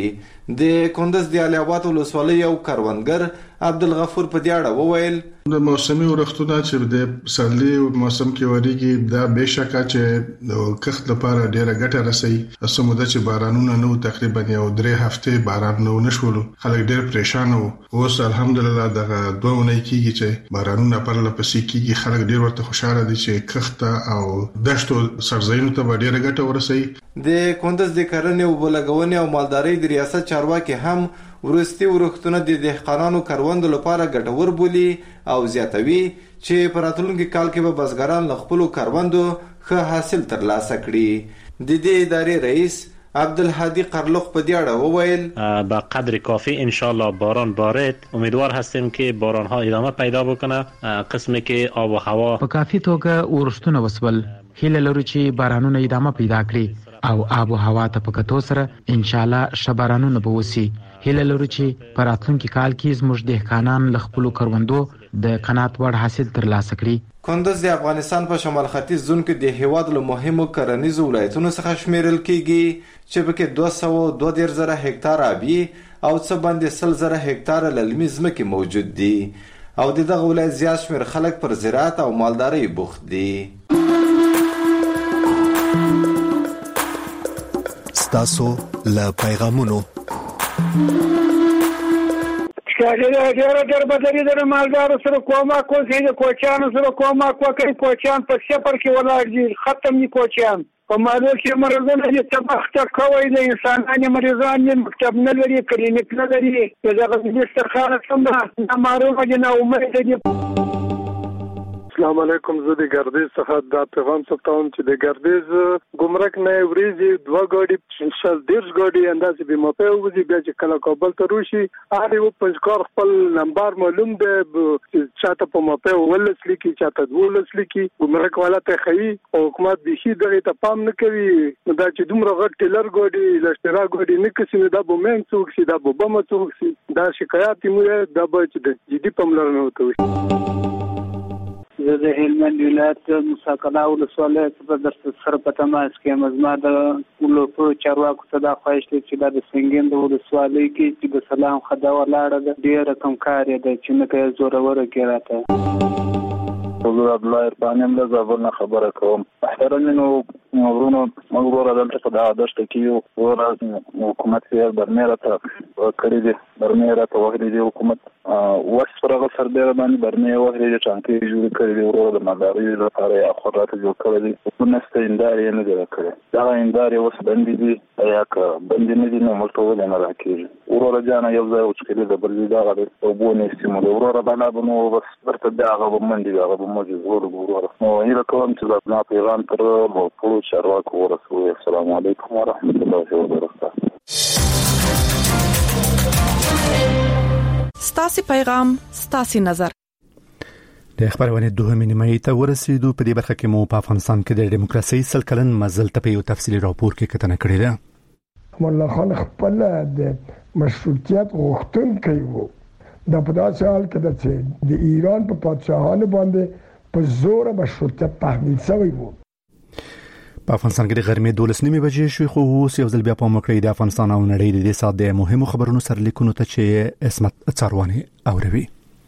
د کندز د علي اباد ولسوالۍ یو کروندګر عبدالغفور په دې اړه وویل د موسمي ورښتونه چې د پسرلي موسم کې وریږي دا بهشکه چې د کښت لپاره ډیره ګټه رسوي. اسموده چې بارانونه نو تقریبا یو درې هفته باران نه ونشولو خلک ډیر پریشان وو. اوس الحمدلله دغه دوه ونې کېږي چې بارانونه پرله پسې کېږي. خلک ډیر ورته خوشاله دي چې کښت او دشتو سرزینو ته ډیره ګټه ورسوي. د کندز د کرنې او بلګونې او مالدارۍ د ریاست چارواکي هم ورستي ورښتونه د دهقانانو کروندو لپاره ګټور بولي او زیاتوي چې په راتلونکي کال کې به بزګران له خپلو کروندو ښه حاصل ترلاسه کړي. د دې ادارې رئیس عبدالهادی قرلق په دې اړه وویل با قدر کافی ان شاء الله باران بارد. امیدوار هستیم که باران ها ادامه پیدا بکنه. قسمی که آب و هوا په کافی توګه ورښتونه وسول. هیله لرو چې بارانونه ادامه پیدا کړي او آب و هوا ته په کتو سره ان شاء الله شبارانونه به وسی. هیله لرو چې په راتلونکي کال کې زموږ دهقانان له خپلو کروندو د قناعت وړ حاصل ترلاسه کړي. کندز د افغانستان په شمال ختیځ زون کې د هیواد له مهمو کرنیزو ولایتونو څخه شمیرل کیږي چې پکې دوه سوه دوه دېرش زره هکتار آبي او څه باندې سل زره هکتار للمي ځمکې موجود دي او د دغه ولایت زیات شمیر خلک پر زراعت او مالدارۍ بوخت دي. ستاسو له پیغامونو ډېر ډېر ډېر بدري د مالدارو سره کومک کوي د کوچیانو سره کومک کوي. کوچیان په سفر کې ولاړ دي ختم دي کوچیان په مالو کې مرزونه دي تبخته کوي د انسانانو مریضان نه مکتب نه لري کلینیک نه لري دغه د استخاره څنګه نه معلومه دي نه امید دي. السلام علیکم. زه د ګردیز څخه د پیغام ستوم چې د ګردیز ګمرک نه وریځي دوه ګاډي شل دیرش ګاډي اندازې به مپه وځي بیا چې کله کابل ته روشي هغه یو پنځکار خپل نمبر معلوم دی چاته په مپه ولس لیکي چاته دولس لیکي ګمرک والا ته خي او حکومت به شي دغه ته پام نه کوي. دا چې دومره غټ ټیلر ګاډي لشترا ګاډي نه کسي دا به مين څوک سي دا به بم څوک سي دا شکایت مو دا به چې جدي پملرنه وته. زه د هلمند ولایت مساکلا ولسوالۍ څخه د سره په تماس کې مزما د ولوپو چارواکو ته دا خواهش دی چې د سنگین د ولسوالۍ کې چې د سلام خدا ولاړه د ډېر کم کار دی چې نه کوي زوروره کې راته. حضور عبدالله ارفانی له زابل نه خبره کوم. محترمینو ورونو موږ راځل ته دا دشت کې یو ورځ حکومت یې برمه راته کړی دی برمه راته وغلی دی حکومت وس فرغ سربېره باندې برمه وغلی دی ټانکي جوړ کړی دی ورو د مالداري لپاره اخراته جوړ کړی دی په نسته اندار یې نه جوړ کړی دا اندار یې وس باندې دی یا که باندې نه دی نو مرته ولې نه راکېږي ورو راځنه یو ځای وڅکلی د برزي دا غړي او بونه استعمال ورو را باندې نو بس ورته دا هغه باندې دا هغه موجود ورو ورو نو یې کوم چې دا پیغام تر مو په چارواکو ورسوي. السلام علیکم ورحمت الله وبرکاته. ستاسو پیغام ستاسو نظر د خبرونه دوه نیمه ته ورسېدو. په دې برخه کې مو په افغانستان کې د دیموکراسي سلکلن مزل ته په یو تفصیلي راپور کې کتنه کړې ده. مولا خان خپل د مشروطیت غوښتونکی وو. د په داسې حال کې چې د ایران په پادشاهانو باندې په زور مشروطیت تحمیل شوی وو. په افغانستان کې د غرمې دولس نیمې بجې شوې خو اوس یو ځل بیا په مکړې د افغانستان او نړۍ د دې سات د مهمو خبرونو سرلیکونو ته چې اسمت څارواني اوروي.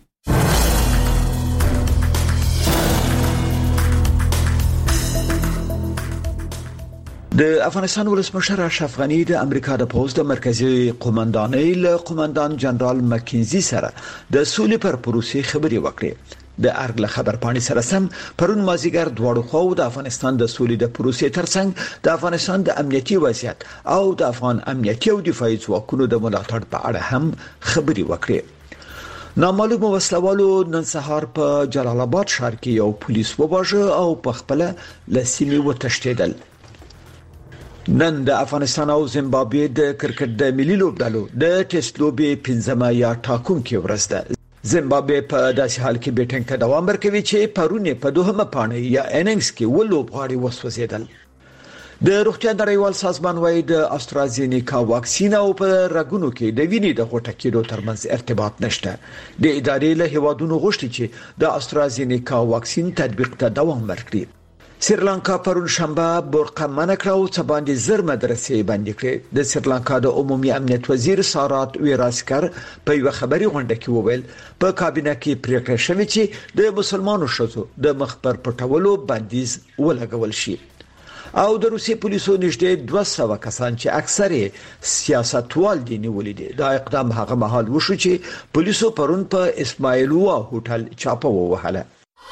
د افغانستان ولسمشر اشرف غنی د امریکا د پوز د مرکزی قومندانۍ له قومندان جنرال مکینزي سره د سولې پر پروسې خبرې وکړې. د ارګ خبر پاڼې سره سم پرون مازیګر دواړو خو د افغانستان د سولې د پروسې ترڅنګ د افغانستان د امنیتي وضعیت او د افغان امنیتي او دفاعي ځواکونو د ملاتړ په اړه هم خبرې وکړې. نامعلوم وسلوالو نن سهار په جلال آباد ښار کې یو پولیس وواژه او په خپل لسیمه وتښتیدل. نن د افغانستان او زیمبابوې د کرکټ د ملي لوبډلو د ټیسټ لوبې پنځمه یا ټاکونکې ورځ ده. زیمبابوې په داسې حال کې بیټینګ ته دوام ورکوي چې پرونه په دوهمه پاڼه یا اننګز کې ولوبغاړي وسوځیدل. د روغتیا نړیوال سازمان وايي د استرازینیکا واکسین او په رګونو کې د وینې د غوټه کېدو ترمنځ ارتباط نشته. د ادارې له هیوادونو غوښتي چې د استرازینیکا واکسین تطبیق ته دوام ورکړي. سریلانکا پرون شنبه برقه منع کړه او څه باندې زر مدرسې بندي کړې. د سریلانکا د عمومي امنیت وزیر سارات ویراسکر په یو خبري غونډه کې وویل په کابینه کې پریکړه شوې چې د مسلمانو ښځو د مخبر پټولو بندیز ولګول شي. او د روسي پولیسو نږدې دوه سوه کسان چې اکثره سیاستوال دي نیولې دي. دا اقدام هغه مهال وشو چې پولیسو پرون په اسماعیلوه هوټل چاپه ووهله.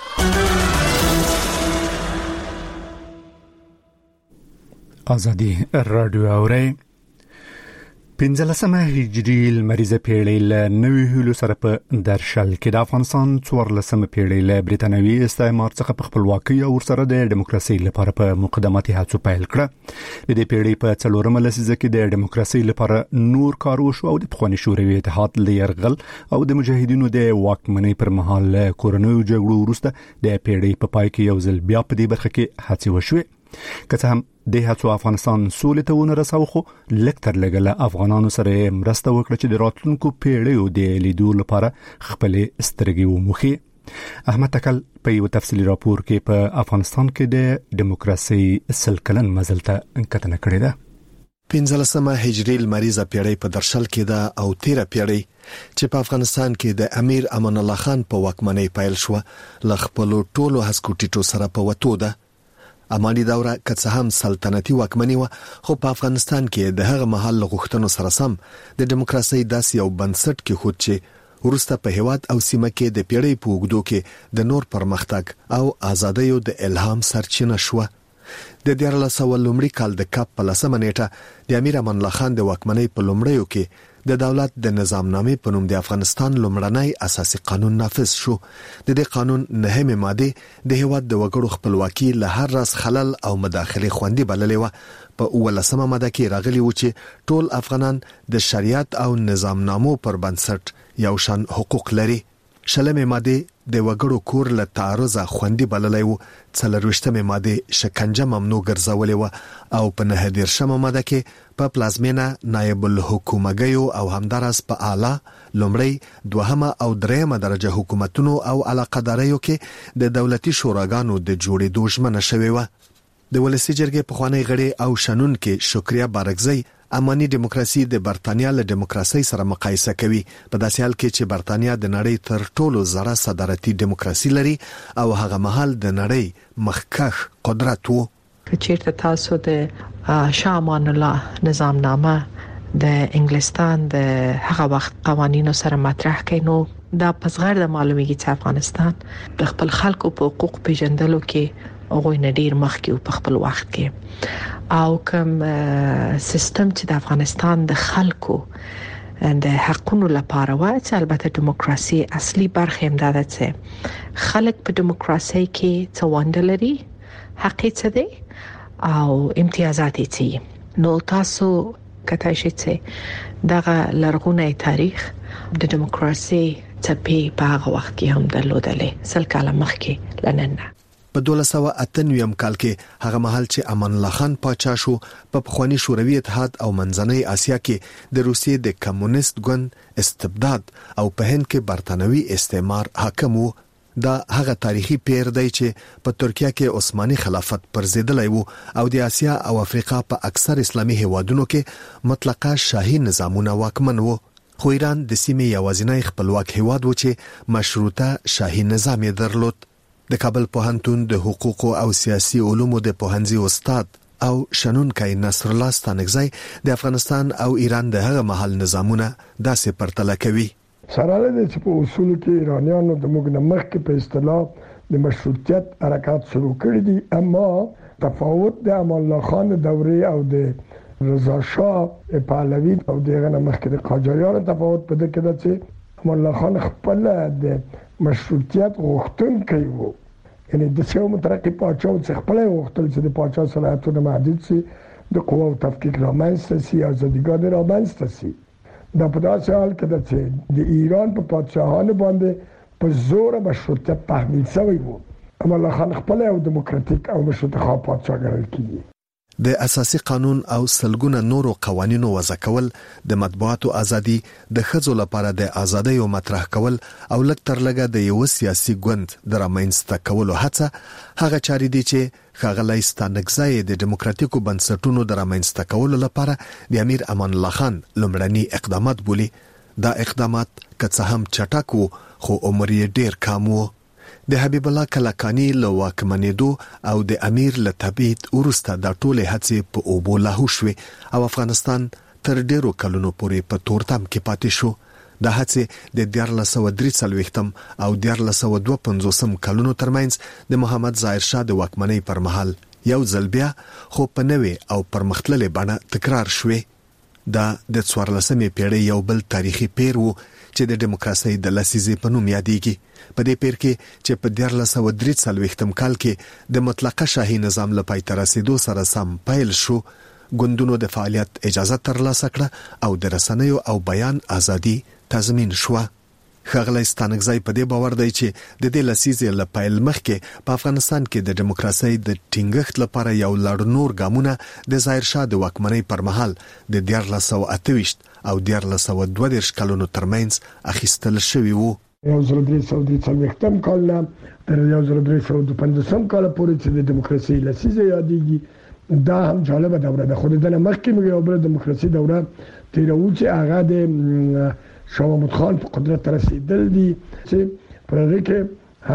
آزادی رادیو اوري پنځلسمه هجري لمریزه پیړۍ له نوې هلو سره په درشل کې د افغانستان څوارلسمه پیړۍ له برېټانوي استعمار څخه په خپلواکۍ او ورسره د دیموکراسي لپاره په مقدماتي هڅو پیل کړه. د دې پیړۍ په څلورمه لسیزه کې د دیموکراسي لپاره نور کار وشو او د پخواني شوروي اتحاد له یرغل او د مجاهدینو د واکمنۍ پر مهال کورنیو جګړو وروسته د پیړۍ په پای کې یو ځل بیا په دې برخه کې هڅې وشوې. که څه هم د هڅو افغانستان سولې ته ونه رساو خو لکتر لګله افغانانو سره مرسته وکړه چې د راتلونکو پیړیو د لیدو لپاره خپل سترګې وموخي. احمد تکل په یو تفصیلي راپور کې په افغانستان کې د دیموکراسي سلکلن مزل ته کتنه کړې ده. پنځلسمه هجري لمریزه پیړۍ په درشل کې ده او تیره پیړۍ چې په افغانستان کې د امیر امان الله خان په واکمنۍ پیل شو ل خپل ټولو هسکو ټیټو سره په وتو ده. اماني دوره که څه هم سلطنتي واکمني و خو په افغانستان کې د هغه مهال غوښتنو سره سم د دیموکراسي داسې یو بنسټ کې خود چې ورسته په هیواد او سیمه کې د پیړۍ په اوږدو کې د نور پرمختګ او ازادیو د الهام سرچینه شو. د دیارلس سوه لومړي کال د کاپ په لسمه نیټه د امیر امان الله خان د واکمنۍ په لومړیو کې د دولت د نظامنامې په نوم د افغانستان لومړنی اساسي قانون نافذ شو. د دې قانون نهمه ماده د هیواد د وګړو خپلواکي له هر راز خلل او مداخله خوندي بللې و. په ولسمه ماده کې راغلی و چې ټول افغانان د شریعت او نظامنامو پر بنسټ یو شان حقوق لري. شلمه ماده د وګړو کور له تعرض خوندي بللې و. څلروشتمه ماده شکنجه ممنوع ګرځولې و او په نه دیرشمه ماده کې په پلازمینه نائب الحکومګیو او همدارس په اعلی لومړی دوهمه او دریمه درجه حکومتونو او علاقداریو کې د دولتي شوراګانو د جوړېدو ژمنه شوې و. د ولسی جرګې په خوانی غړي او شنن کې شکریا بارکزی اماني دیموکراسي د برتانیا له دیموکراسي سره مقایسه کوي په داسې حال کې چې برتانیا د نړۍ تر ټولو زړه صدارتي دیموکراسي لري او هغه مهال د نړۍ مخکښ قدرت وو. چیرته تاسو د شاه امان الله نظام نامه د انګلستان د هغه وخت قوانینو سره مطرح کینو دا پس غیر د معلومیږي چې افغانستان د خپل خلکو په حقوق پیژندلو کې هغه نه ډیر مخکې په خپل وخت کې او کوم سیستم چې د افغانستان د خلکو د حقونو لپاره و چې البته دیموکراسي اصلي برخه هم ده چې خلک په دیموکراسي کې څه وندلري حق څه دی او امتیازات څه نو تاسو کته شي چې دغه لرغونی تاریخ د دیموکراسي څپې په هغه وخت کې هم درلودلې سل کاله مخکې لننه په دولس سوه اته نوي کال کې هغه مهال چې امان الله خان پاچا شو په پخوانی شوروي اتحاد او منځنۍ اسیا کې د روسیې د کمونیست ګوند استبداد او په هند کې برتانوي استعمار حاکم وو دا هغه تاریخي پیر دی چې په ترکیه کې عثماني خلافت پرځیدلی وو او د اسیا او افریقا په اکثر اسلامي هیوادونو کې مطلقه شاهي نظامونه واکمن وو خو ایران د سیمې یوازینی خپلواک هیواد و چې مشروطه شاهي نظام یې درلود د کابل پوهنتون د حقوق او سیاسي علومو د پوهنځي استاد او شنونکي نصر الله ستانکزی د افغانستان او ایران د هغه محل نظامونه داسې پرتله کوي سره له چې په اصول کې ایرانیانو د موږ نه مخکې په اصطلاح د مشروطیت حرکت شروع کړی دي اما تفاوت د امان الله خان دورې او د رضا شاه پهلوي او دغه نه مخکې د قاجاریانو تفاوت په دې کې ده چې امان الله خان خپل د مشروطیت غوښتونکی وو یعنی د څو مترقي پاچا چې خپل غوښتل چې د پاچا صلاحیتونه محدود شي د قوا او تفکیک رامنځته شي ازاديګانې رامنځته شي دا په داسې حال کې ده چې د ایران په پادشاهانو باندې په زور مشروطیت تحمیل شوی وو اما الله خان خپل او دیموکراتیک او مشروطه خوا پادشاه ګڼل کیږي د اساسي قانون او سلګونه نورو قوانینو وضع کول د مطبوعاتو ازادي د ښځو لپاره د ازادۍ او مطرح کول او لږ تر لږه د یو سیاسي ګوند د رامنځته کولو هڅه هغه چاري دي چې ښاغلی ستانکزی د دیموکراتیکو بنسټونو د رامنځته کولو لپاره د امیر امان الله خان لومړني اقدامات بولي دا اقدامات که څه هم چټک وو خو عمر یې ډیر کم وو د حبیب الله کلکانی له واکمنېدو او د امیر له تبعید وروسته د ټولې هڅې په اوبو لاهو شوې او افغانستان تر ډیرو کلونو پورې په تورتم کې پاتې شو د هڅې د دیارلس سوه درې څلوېښتم او دیارلس سوه دوه پنځوسم کلونو ترمنځ د محمد ظاهر شاه د واکمنۍ پر مهال یو ځل بیا خو په نوې او پرمختللې بڼه تکرار شوې دا د څوارلسمې پیړۍ یو بل تاریخي پیر وو چې د دیموکراسۍ د لسیزې په نوم یادېږي په دې پیر کې چې په دیارلس سوه درې څلوېښتم کال کې د مطلقه شاهي نظام له پای ته رسېدو سره سم پیل شو ګوندونو د فعالیت اجازه ترلاسه کړه او د رسنیو او بیان ازادي تضمین شوه ښاغلی ستانکزی په دې باور دی چې د دې لسیزې له پیل مخکې په افغانستان کې د دیموکراسۍ د ټینګښت لپاره یو لړ نور ګامونه د ظاهر شاه د واکمنۍ پر مهال د دیارلس سوه اته ویشت او دیارلس سوه دوه دېرش کلونو ترمنځ اخیستل شوي وو یو زر درې سوه درې څلوېښتم کال نه تر یو زر درې سوه دوه پنځوسم کال پورې چې د دیموکراسۍ لسیزه یادېږي دا هم جالبه دوره ده خو د دې نه مخکې موږ یو بل دیموکراسي دوره تېروو چې هغه د شاه محمود خان په قدرت رسیدل دي چې پر هغه کې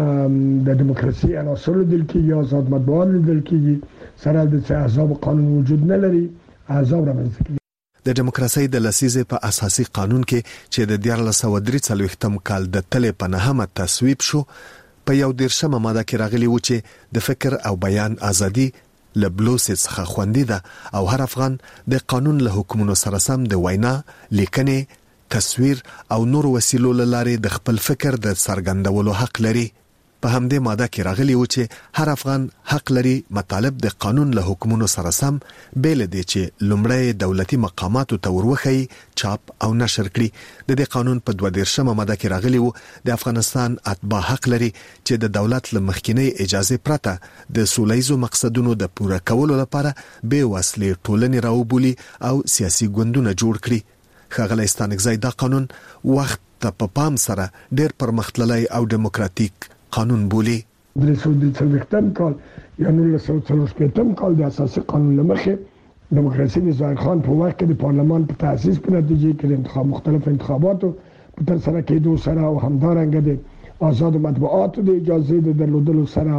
هم د دیموکراسي عناصر لیدل کېږي آزاد مطبوعات لیدل کېږي سره د احزاب قانون وجود نه لري احزاب رامنځته کېږي د دیموکراسۍ د لسیزې په اساسي قانون کې چې د دیارلس سوه درې څلوېښتم کال د تلې په نهمه تصویب شو په یو دېرشمه ماده کې راغلي و چې د فکر او بیان ازادي له بلوسې څخه خوندي ده او هر افغان د قانون له حکمونو سره سم د وینا لیکنې تصویر او نور وسیلو له لارې د خپل فکر د څرګندولو حق لري په همدې ماده کې راغلی و چې هر افغان حق لري مطالب د قانون له حکمونو سره سم بیل دي چې لومړی دولتي مقاماتو ته وروخی چاپ او نشر کړي د دې قانون په دوه دېرشمه ماده کې راغلی و د افغانستان اتباع حق لري چې د دولت له مخکینی اجازه پرته د سولهییزو مقصدونو د پوره کولو لپاره بې وسلې ټولنې راوبولي او سیاسي ګوندونه جوړ کړي ښاغلی ستانکزی دا قانون وخت ته په پام سره ډېر پرمختللی او دیموکراتیک قانون بولی درې سوه درې څلوېښتم کال یا نولس سوه څلور شپېتم کال د اساسي قانون له مخې دیموکراسي د ظاهر خان په وخت کې د پارلمان په تاسیس په نتیجه کې د انتخاب مختلف انتخاباتو په ترسره کېدو سره او همدارنګه د آزاد مطبوعاتو د اجازې د درلودلو سره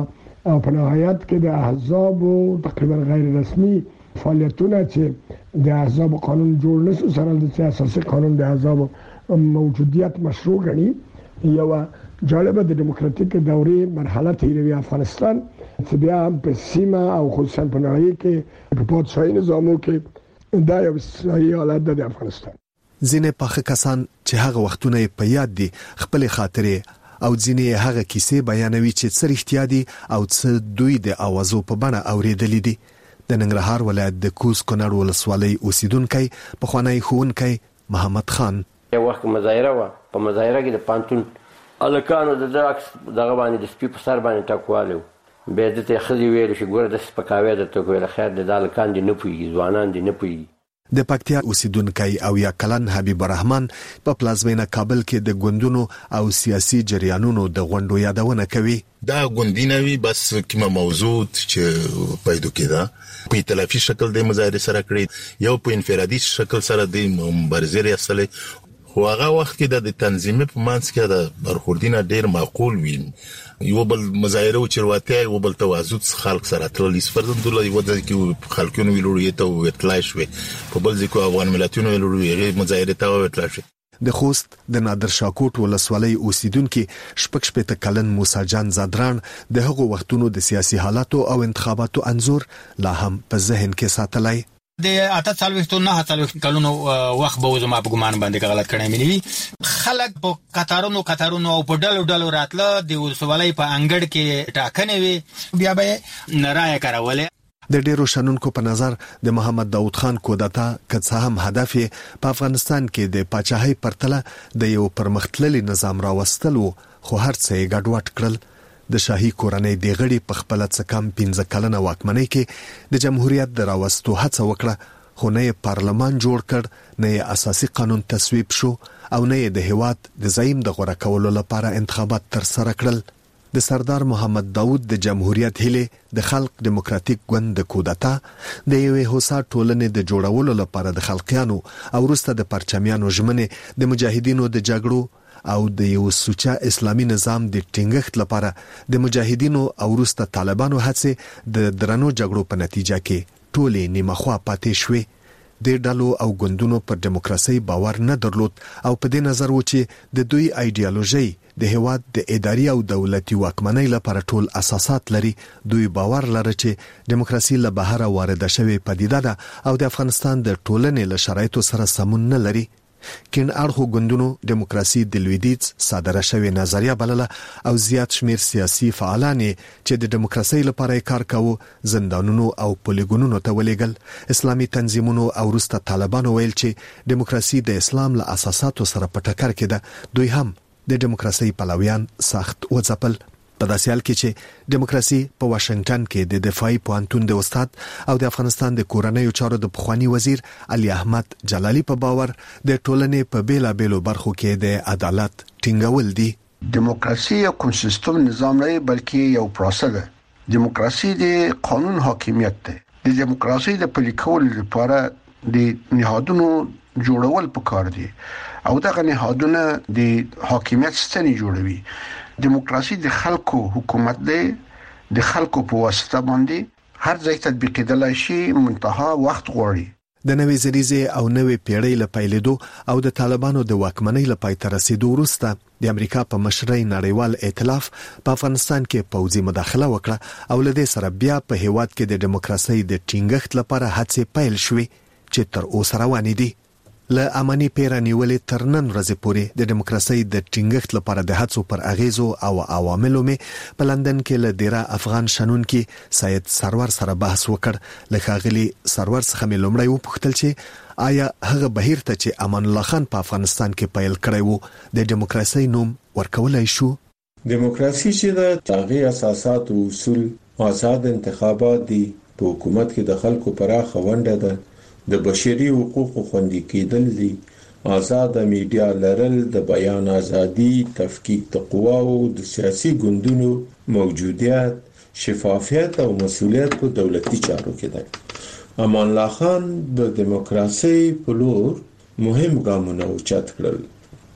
او په نهایت کې د احزاب تقریبا غیر رسمي فعالیتونه چې د احزاب قانون جوړ نشو سره د سیاسي قانون د احزاب موجودیت مشروع غني یو جالبه د دیموکراتیک دورې مرحله تیروي افغانستان چې بیا په سیمه او خصوصا په نړۍ کې په پاتشاهي نظامو کې دا یو صحیح حالت د افغانستان. ځینې پاخه کسان چې هغه وختونه په یاد دي خپل خاطرې او ځینې هغه کیسې بیانوي چې څه رښتیا دي او څه دوی د اوازو په بڼه اوریدلې دي. د ننګرهار ولایت د کوز کونړ ولسوالۍ اوسیدونکو پخوانی ښوونکی محمد خان یو وخت مظاهره و په مظاهره کې د پانتون الکانو د داکس دغه باندې د سپي په سر باندې ټکوالو به د ته خدي ویل شي ګوره د سپکاوي د تو ویل خیر د الکان دي نه پوي ځوانان دي نه پوي. د پکتیا اوسیدونکو او یا کلن حبیب الرحمن په پلازمینه کابل کې د ګوندونو او سیاسي جریانونو د غونډو یادونه کوي. دا ګوندینوي بس کومه موضوع چې پیدا کېده په ائتلافي شکل د مظاهره سره کړی یو په انفرادي شکل سره د مبارزې اصلي خو هغه وخت کې د تنظیمي په منځ کې د برخوردینه ډیر معقول وي. یو بل مظاهره او چرواته یو بل توازن خلک سره ترلې سفردون دوله یو د کې خلکونو ویلوړي ته وټلای شوې په بل ځکه افغان ملتونو ویلوړي مظاهره ته وټلای شوې. د خوست د نادر شاکوټ ولسوالۍ اوسیدونکو شپږ شپږ کلن موسی جان زادران د هغو وختونو د سیاسي حالاتو او انتخاباتو انزور لا هم په ذهن کې ساتلای. د اته څلويختو نه څلويختو کلونو وخت به زما په ګمان باندې غلط کړی مې خلک په قطارونو قطارونو او په ډلو ډلو راتله د ولسوالۍ په انګړ کې ټاکنې وي بیا به رائے کارولې. د ډیرو شنونکو په نظر د محمد داود خان کودتا که هم هدف په افغانستان کې د پاچاهۍ پرتله د یو پرمختللي نظام راوستلو خو هر څه یې ګډوډ کړل. د شاهي کورنۍ د غړي په خپل څه کم پنځه کلنه واکمنۍ کې د جمهوریت د راوستو هڅه وکړه خو نه پارلمان جوړ کړ نه اساسي قانون تصویب شو او نه د هیواد د زعیم د غوړه کولو لپاره انتخابات تر سره کړل. د سردار محمد داود د جمهوریت هله د خلق دیموکراتیک ګوند د کودتا د یوې هوسا ټولنې د جوړولو لپاره د خلقیانو او وروسته د پرچمیانو ژمنې د مجاهدینو د جګړو او د یو سوچا اسلامي نظام د ټینګښت لپاره د مجاهدینو او وروسته طالبانو هڅه د درنو جګړو په نتیجه کې ټولې نیمه خوا پاتې شوې. د ډالو او ګوندونو پر دیموکراسي باور نه درلود او په دې نظر و چې د دوی ایډیالوژي د هواد د اداري او دولتي واکمنۍ لپاره ټول اساسات لري. دوی باور لري چې دیموکراسي له بهر وارده شوی پدیده ده او د افغانستان د ټولنې له شرایطو سره سمون نه لري. کین اړخو ګوندونو دیموکراسي د لویدیځ صادره شوی نظریه بلله او زیات شمیر سیاسي فعالان چې د دیموکراسي لپاره کار کاوه زندانونو او پولیګونونو ته ولېګل. اسلامي تنظیمونو او وروسته طالبانو ویل چې دیموکراسي د اسلام له اساساتو سره په ټکر کې ده. دوی هم د دیموکراسي پلویان سخت وځپل. په داسې حال کې چې دیموکراسي په واشنگټن کې د دفاعي پوهنتون د استاد او د افغانستان د کورنیو چارو د پخوانی وزیر علي احمد جلالي په باور د ټولنې په بیلا بیلو برخو کې د عدالت ټینګول دي. دیموکراسي یو کوم سیستم نظام نه بلکې یو پروسه ده. دیموکراسي د قانون حاکمیت ده. د دیموکراسي د پلي کولو لپاره د نهادونو جوړول پکار دي او دغه نهادونه د حاکمیت ستنې جوړوي. دیموکراسي د خلکو حکومت دی. د خلکو په واسطه باندې هر ځای تطبیق کېدلای شي منتها وخت غواړي. د نوې زریزه او نوې پیړۍ لپاره او د طالبانو د واکمنۍ لپاره تر رسیدو وروسته د امریکا په مشرۍ نړیوال ائتلاف په افغانستان کې پوځي مداخله وکړه او لدې سره بیا په هیواد کې د دیموکراسي د ټینګښت لپاره هڅې پیل شوې چې تر اوسه روانې دي. له امني پیرانیولې تر نن ورځې پورې د دیموکراسي د ټینګښت لپاره د هڅو پر اغیزو او عواملو می په لندن کې له ډیره افغان شنونکو سید سرور سره بحث وکړ. لکه غلي سرور څخه مې لومړی وپوښتل چې آیا هغه بهیر ته چې امان الله خان په افغانستان کې پیل کړی وو د دیموکراسي نوم ورکولای شو؟ دیموکراسي چې د تغیر اساسات او اصول آزاد انتخابات دي په حکومت کې د خلکو پراخه ونډه ده. د بشري حقوقو خوندي کېدل دي. آزاد میډیا لرل، د بیان ازادي، تفکیک د قواو، د سیاسي ګوندونو موجودیت، شفافیت او مسؤلیت په دولتي چارو کې ده. امان الله خان د دیموکراسي په لور مهم ګامونه اوچت کړل.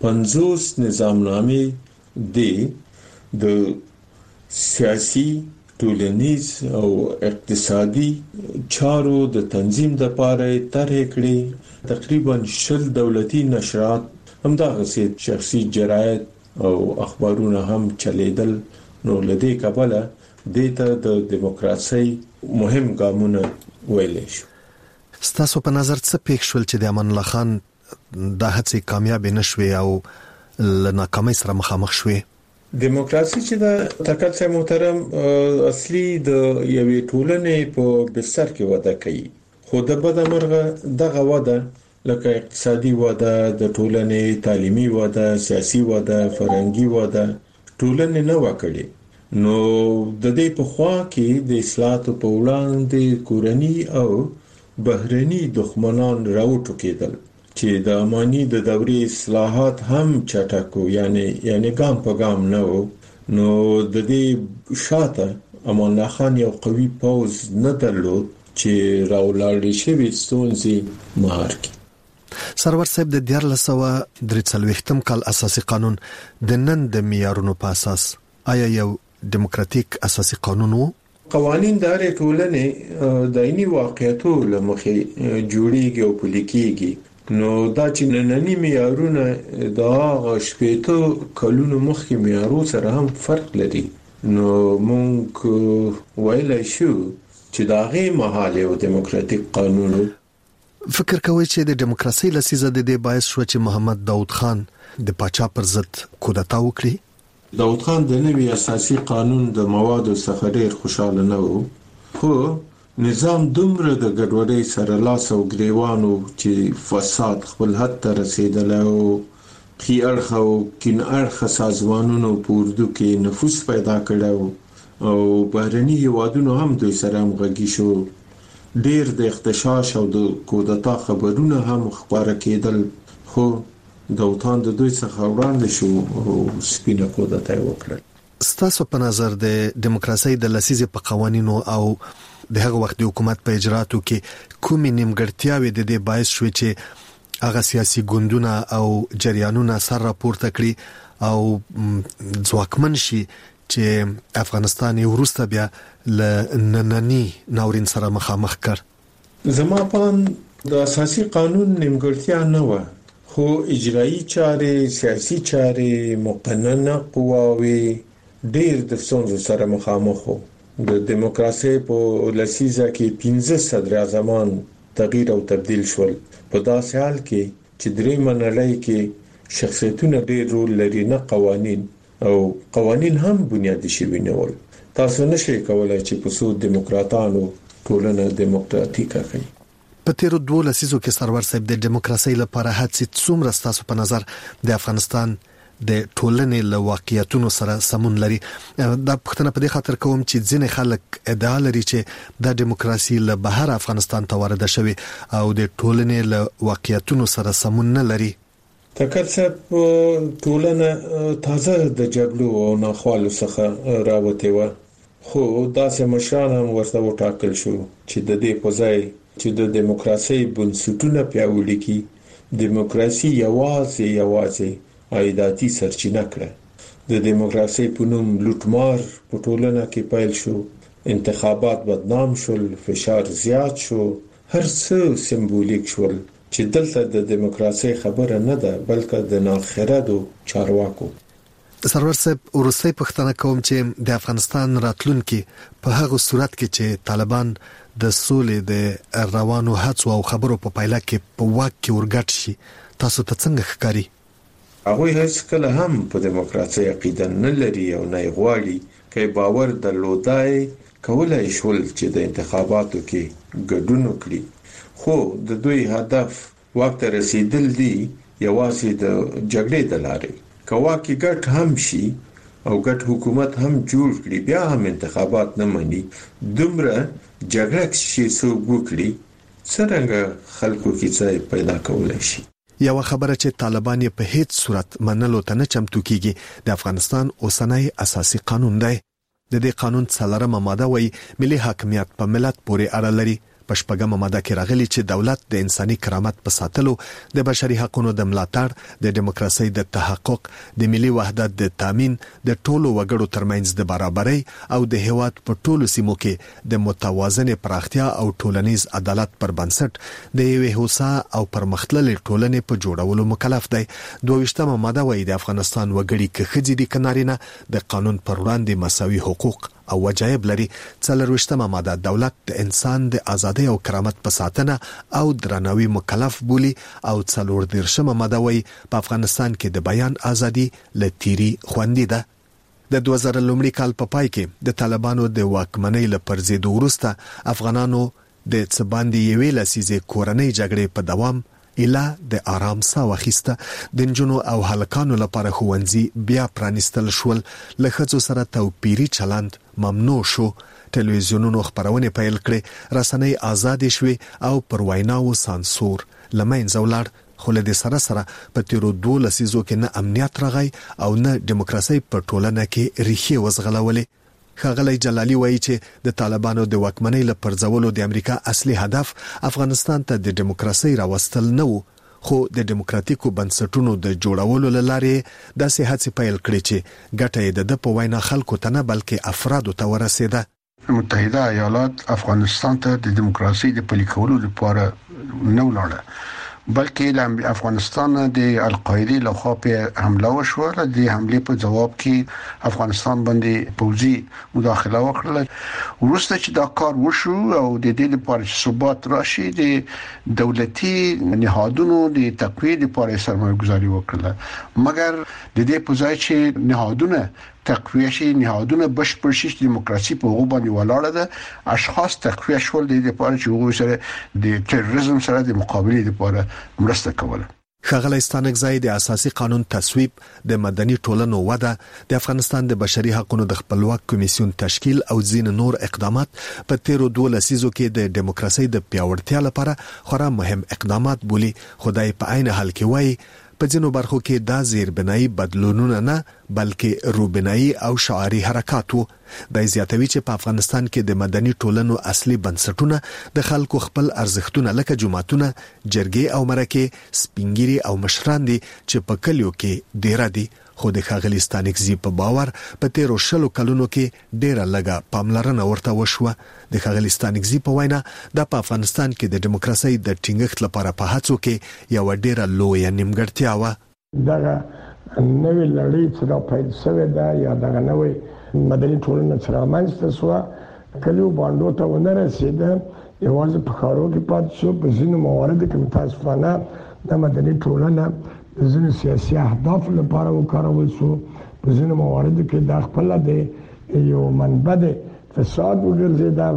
پنځوس نظامنامې د د سیاسي ټولنیز او اقتصادي چارو د تنظیم د پاره طرح کړی. تقریبا شل دولتي نشرات همدغه شخصي جراید او اخبارونه هم چلیدل. نو لدې کبله دته د دیموکراسي مهم ګامونه ویل شو. ستاسو په نظر څه پېښ شول چې د امان الله خان د هڅې کامیاب نشوي او ل ناکامۍ سره مخامخ شوي؟ دیموکراسي چې د تکل سره محترم اصلي د یوې ټولنې په بستر کې وده کوي، خو د بدمرغه دغه وده لکه اقتصادي وده، د ټولنې تعلیمي وده، سیاسي وده، فرهنګي وده ټولنې نه وکړي. نو د دې په خوا کې د اصلاحاتو په وړاندې کورني او بهرني دښمنان راوټو کېدل چې د اماني د دورې اصلاحات هم چټکو یعنی یعنی ګام په ګام نه وو. نو د دې شاته امان الله خان یو قوي پوز نه درلود چې راولاړ شي ستونزې مهار کړي. سرور صاحب د دیار لسوه درې څلوېښتم کال اساسي قانون د نن د معیارونو په اساس آیا یو دیموکراتیک اساسي قانون وو؟ قوانین د هرې ټولنې د عیني واقعیتو له مخې جوړیږي او پلي کیږي. نو دا چې نننی معیارونه د هغه شپېته کلونو مخکې معیارو سره هم فرق لري. نو مونږ ویلای شو چې دا غي مهال یو دیموکراتیک قانون. فکر کوي چې د دیموکراسي لسیزه د دې باعث شو چې محمد داود خان د پاچا پر ضد کودتا وکړي؟ داود خان د نوي اساسي قانون د موادو څخه ډېر خوشاله نه و، خو نظام دومره د ګډوډۍ سره لاس او ګریوانو چې فساد خپل حد ته رسیدل او خي اړخ او کین اړخ سازمانونو په اردو کې نفوذ پیدا کړو او بهرني هیوادونو هم دوی سره همغږي شو. ډېر د اختشاش او د کودتا خبرونه هم خبره کېدل، خو داود خان د دوی څخه وړاندې شو او سپینه کودتا وکړه. ستاسو په نظر د دیموکراسي د لسیزې په قوانینو او د هغه وخت د حکومت په اجراتو کې کومې نیمګړتیاوې د دې باعث شوې چې هغه سیاسي ګوندونه او جریانونه سر راپورته کړي او ځواکمن شي چې افغانستان یې وروسته بیا له ننني ناورین سره مخامخ کړ؟ زما په د اساسي قانون نیمګړتیا نه و، خو اجرایی چارې، سیاسي چارې، مقننه قواوې ډېر د ستونزو سره مخامخ وو. د دیموکراسي په لسیزه کې پنځه صدر اعظمان تغییر او تبديل شول. په داسې حال کې چې درې منلای کې شخصیتونه ډېر رول لري، نه قوانین، او قوانین هم بنیادی شوي نه ول. تاسو نشئ کولای چې په څو دیموکراتانو ټولنه دیموکراتیکه کړئ. په تیرو دوه لسیزو کې سرور صاحب د دیموکراسي لپاره هڅې څومره ستاسو په نظر د افغانستان د ټولنې له واقعیتونو سره سمون لري؟ دا پښتنه په دې خاطر کوم چې ځینې خلک ادعا لري چې د دیموکراسي له بهر افغانستان ته وارده شوی او د ټولنې له واقعیتونو سره سمون نه لري. تکل صاحب ټولنه تازه د جګړو او ناخوالو څخه راوته و، خو داسې مشران هم ورته وټاکل شو چې د دې په ځای چې د دیموکراسي بنسټونه پیاوړي کړي، دیموکراسي یوازې یوازې عایداتي سرچینه کړه. د دیموکراسي په نوم لوټمار په ټولنه کې پیل شو، انتخابات بدنام شول، فشار زیات شو، هر څه سمبولیک شول چې دلته د دیموکراسي خبره نه ده بلکې د ناخردو چارواکو. سرور صاحب ورسته پښتنه کوم چې د افغانستان راتلونکي په هغه صورت کې چې طالبان د سولې د روانو هڅو او خبرو په پایله کې په واک کې ورګټ شي، تاسو ته څنګه ښکاري؟ هغه هیڅ کله هم په دیموکراسي عقیده نه لري او نه غواړي چې باور درلودای کولای شول چې د انتخاباتو کې ګډون وکړي، خو د دوی هدف وخت رسیدل دي یوازې د جګړې د لارې. کوا کې ګټ هم شي او ګټ حکومت هم جوړ کړي، بیا هم انتخابات نه مني، دومره جګړه شي سو وکړي، څنګه خلکو کې ځای پیدا کولای شي؟ یو خبره چې طالبان په هیڅ صورت منلو ته نه چمتو کیږي د افغانستان اوسنۍ اساسي قانون دی. د دې قانون څلورمه ماده وایي ملي حاکمیت په ملت پورې اړه لري، په شپږمه ماده کې راغلي چې دولت د انساني کرامت په ساتلو، د بشري حقوقو د ملاتړ، د دیموکراسي د تحقق، د ملي وحدت د تامین، د ټولو وګړو ترمنځ د برابرۍ او د هیواد په ټولو سیمو کې د متوازن پراختیا او ټولنیز عدالت پر بنسټ د یوې هوسا او پرمختللې ټولنې په جوړولو مکلف دی. دوه ماده وايي د افغانستان وګړي که ښځې دي که نارینه د قانون پر وړاندې مساوي حقوق او وجایب لري. څلرویشتمه ماده دولت د انسان د ازادۍ او کرامت په ساتنه او درناوي مکلف بولی او څلور دیرشمه ماده وايي په افغانستان کې د بیان ازادي له تیری خوندي ده. د دوه زره لومړي کال په پای کې د طالبانو د واکمنۍ له پرځېدو وروسته افغانانو د څه باندې یوې لسیزې کورنۍ جګړې په دوام اله د آرام ساه واخیسته. د نجونو او هلکانو لپاره ښوونځي بیا پرانیستل شول، له ښځو سره توپیري چلند ممنوع شو، ټلویزیونونو خبرونه پیل کړې، رسنۍ آزادې شوې او پر ویناو سانسور لمنځه ولاړ. خو له دې سره سره په تیرو دوه لسیزو کې نه امنیت راغی او نه دیموکراسي په ټولنه کې ریښې وزغلولې. ښاغلی جلالي وایي چې د طالبانو د واکمنۍ له پرځولو د امریکا اصلي هدف افغانستان ته د دیموکراسي راوستل نه و، خو د دیموکراتیکو بنسټونو د جوړولو لاره داسې هڅې پیل کړې چې ګټه یې د په وینا خلکو ته نه بلکې افرادو ته ورسېده. متحده ایالات افغانستان ته د دیموکراسي د پلي کولو لپاره نه ولاړه، بلکې د افغانستان د القاعده له خوا په حمله وشوه. د حمله په جواب کې افغانستان باندې پوځي مداخله وکړه. وروسته چې دا کار وشو او د دې لپاره چې ثبات راشي، د دولتي نهادونو د تقویه لپاره سرمایه گذاري وکړه، مګر د دې په ځای چې نهادونه تقویه شي، نهادونه بشپړ شي، دیموکراسي په هغه باندې ولاړه ده، اشخاص تقویه شول د لپاره چې هغه سره د تروریزم سره د مقابله لپاره مرسته کوله. ښاغلی ستانکزی د اساسي قانون تصویب، د مدني ټولنو وده، د افغانستان د بشري حقوقو د خپلواک کمیسیون تشکیل او ځین نور اقدامات په تیرو دوه لسیزو کې د دیموکراسي د پیاوړتیا لپاره خورا مهم اقدامات بولی. خدای په عین حال کې وایي په ځینو برخو کې دا زیربنایي بدلونونه نه بلکې روبنایي او شعاري حرکات وو. دا زیاتوي چې په افغانستان کې د مدني ټولنو اصلي بنسټونه د خلکو خپل ارزښتونه لکه جماعتونه، جرګې او مرکې، سپینګيري او مشران دي چې په کلیو کې ډیر دي. خو د ښاغلي ستانکزي په باور په تیرو شلو کلونو کې ډیره لږه پاملرنه ورته وشوه. د ښاغلي ستانکزي په وینا دا په افغانستان کې د دیموکراسي د ټینګښت لپاره په هڅو کې یو ډیره لویه نیمګړتیا و. دغه نوې لړۍ چې پیل شوې ده یا دغه نوې مدني ټولنه چې رامنځته شوه کلیو باندې ته ونه رسیده، یوازې په ښارو کې پاتې شو. په ځینو مواردو کې متاسفانه د مدني ټولنه د ځینو سیاسي اهدافو لپاره وکارول شو. په ځینو مواردو کې د خپل د یو منبع د فساد وګرځیدا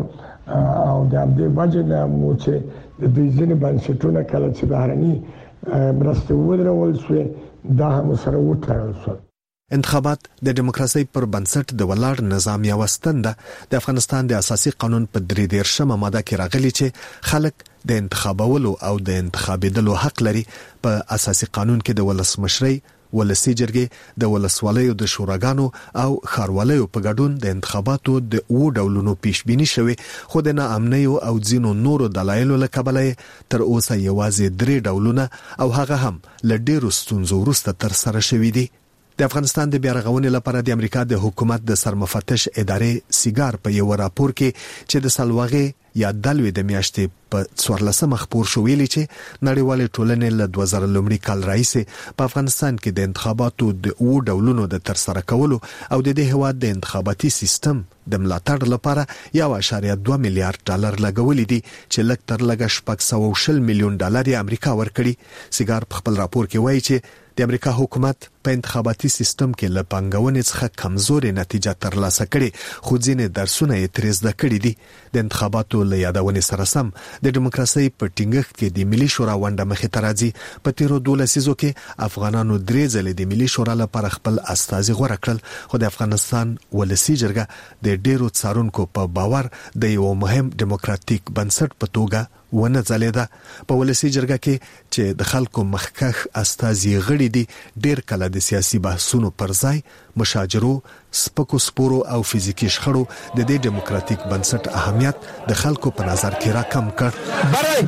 او د دې وجه نه مو چې د دې ځینو بنسټونو کله چې بهرني مرسته ودرول شو دا هم سره وټړل شو. انتخابات د دیموکراسي پر بنسټ د ولاړ نظام یو ستنده. د افغانستان د اساسي قانون په درې دیرشمه ماده کې راغلي چې خلک د انتخابولو او د انتخابېدلو حق لري. په اساسي قانون کې د ولسمشرۍ، ولسی جرګې، د ولسوالیو د شوراګانو او ښاروالۍ په ګډون د انتخاباتو د و ډولونو پیشبینی شوی، خو د ناامنیو او ځینو نورو دلایلو له کبله تر اوسه یوازې درې ډولونه او هغه هم له ډیرو ستونزو وروسته تر سره شوي دي. د افغانستان د بیارغونې لپاره د امریکا د حکومت د سرمفتش ادارې سیګار په یو راپور کې چې د سلواغې یا دلوي د میاشتې په څوارلسمه خبر شو ویلي چې نړیوال ټولنې له دوه زره لومړي کال راهیسې په افغانستان کې د انتخاباتو د او ډولونو د ترسره کولو او د دې هواد د انتخاباتي سیستم د ملاتړ لپاره یو اشاریه دوه میلیارډ ډالر لګولې دي چې لږ تر لږه شپږ سوه او شل میلیون ډالر یې امریکا ورکړي. سیګار په خپل راپور کې وایي چې د امریکا حکومت په انتخاباتي سیستم کې له پنګونې څخه کمزوري نتیجه ترلاسه کړي، خو ځینې درسونه یې ترې زده کړي دي. د انتخاباتو له یادونې سره سم د دیموکراسي په ټینګښت کې د ملي شورا ونډه مخې ته راځي. په تیرو دوه لسیزو کې افغانانو درې ځلې د ملي شورا لپاره خپل استازي غوره کړل، خو د افغانستان ولسی جرګه د ډیرو څارونکو په باور د یو مهم دیموکراتیک بنسټ په توګه ونه ځلیده. په ولسی جرګه کې چې د خلکو مخکخ استازي غړي دي ډېر کله د سیاسي بحثونو پر ځای مشاجرو، سپکو سپورو او فزیکی شخړو د دې دیموکراتیک بنسټ اهمیت د خلکو په نظر کې را کم کړ. برای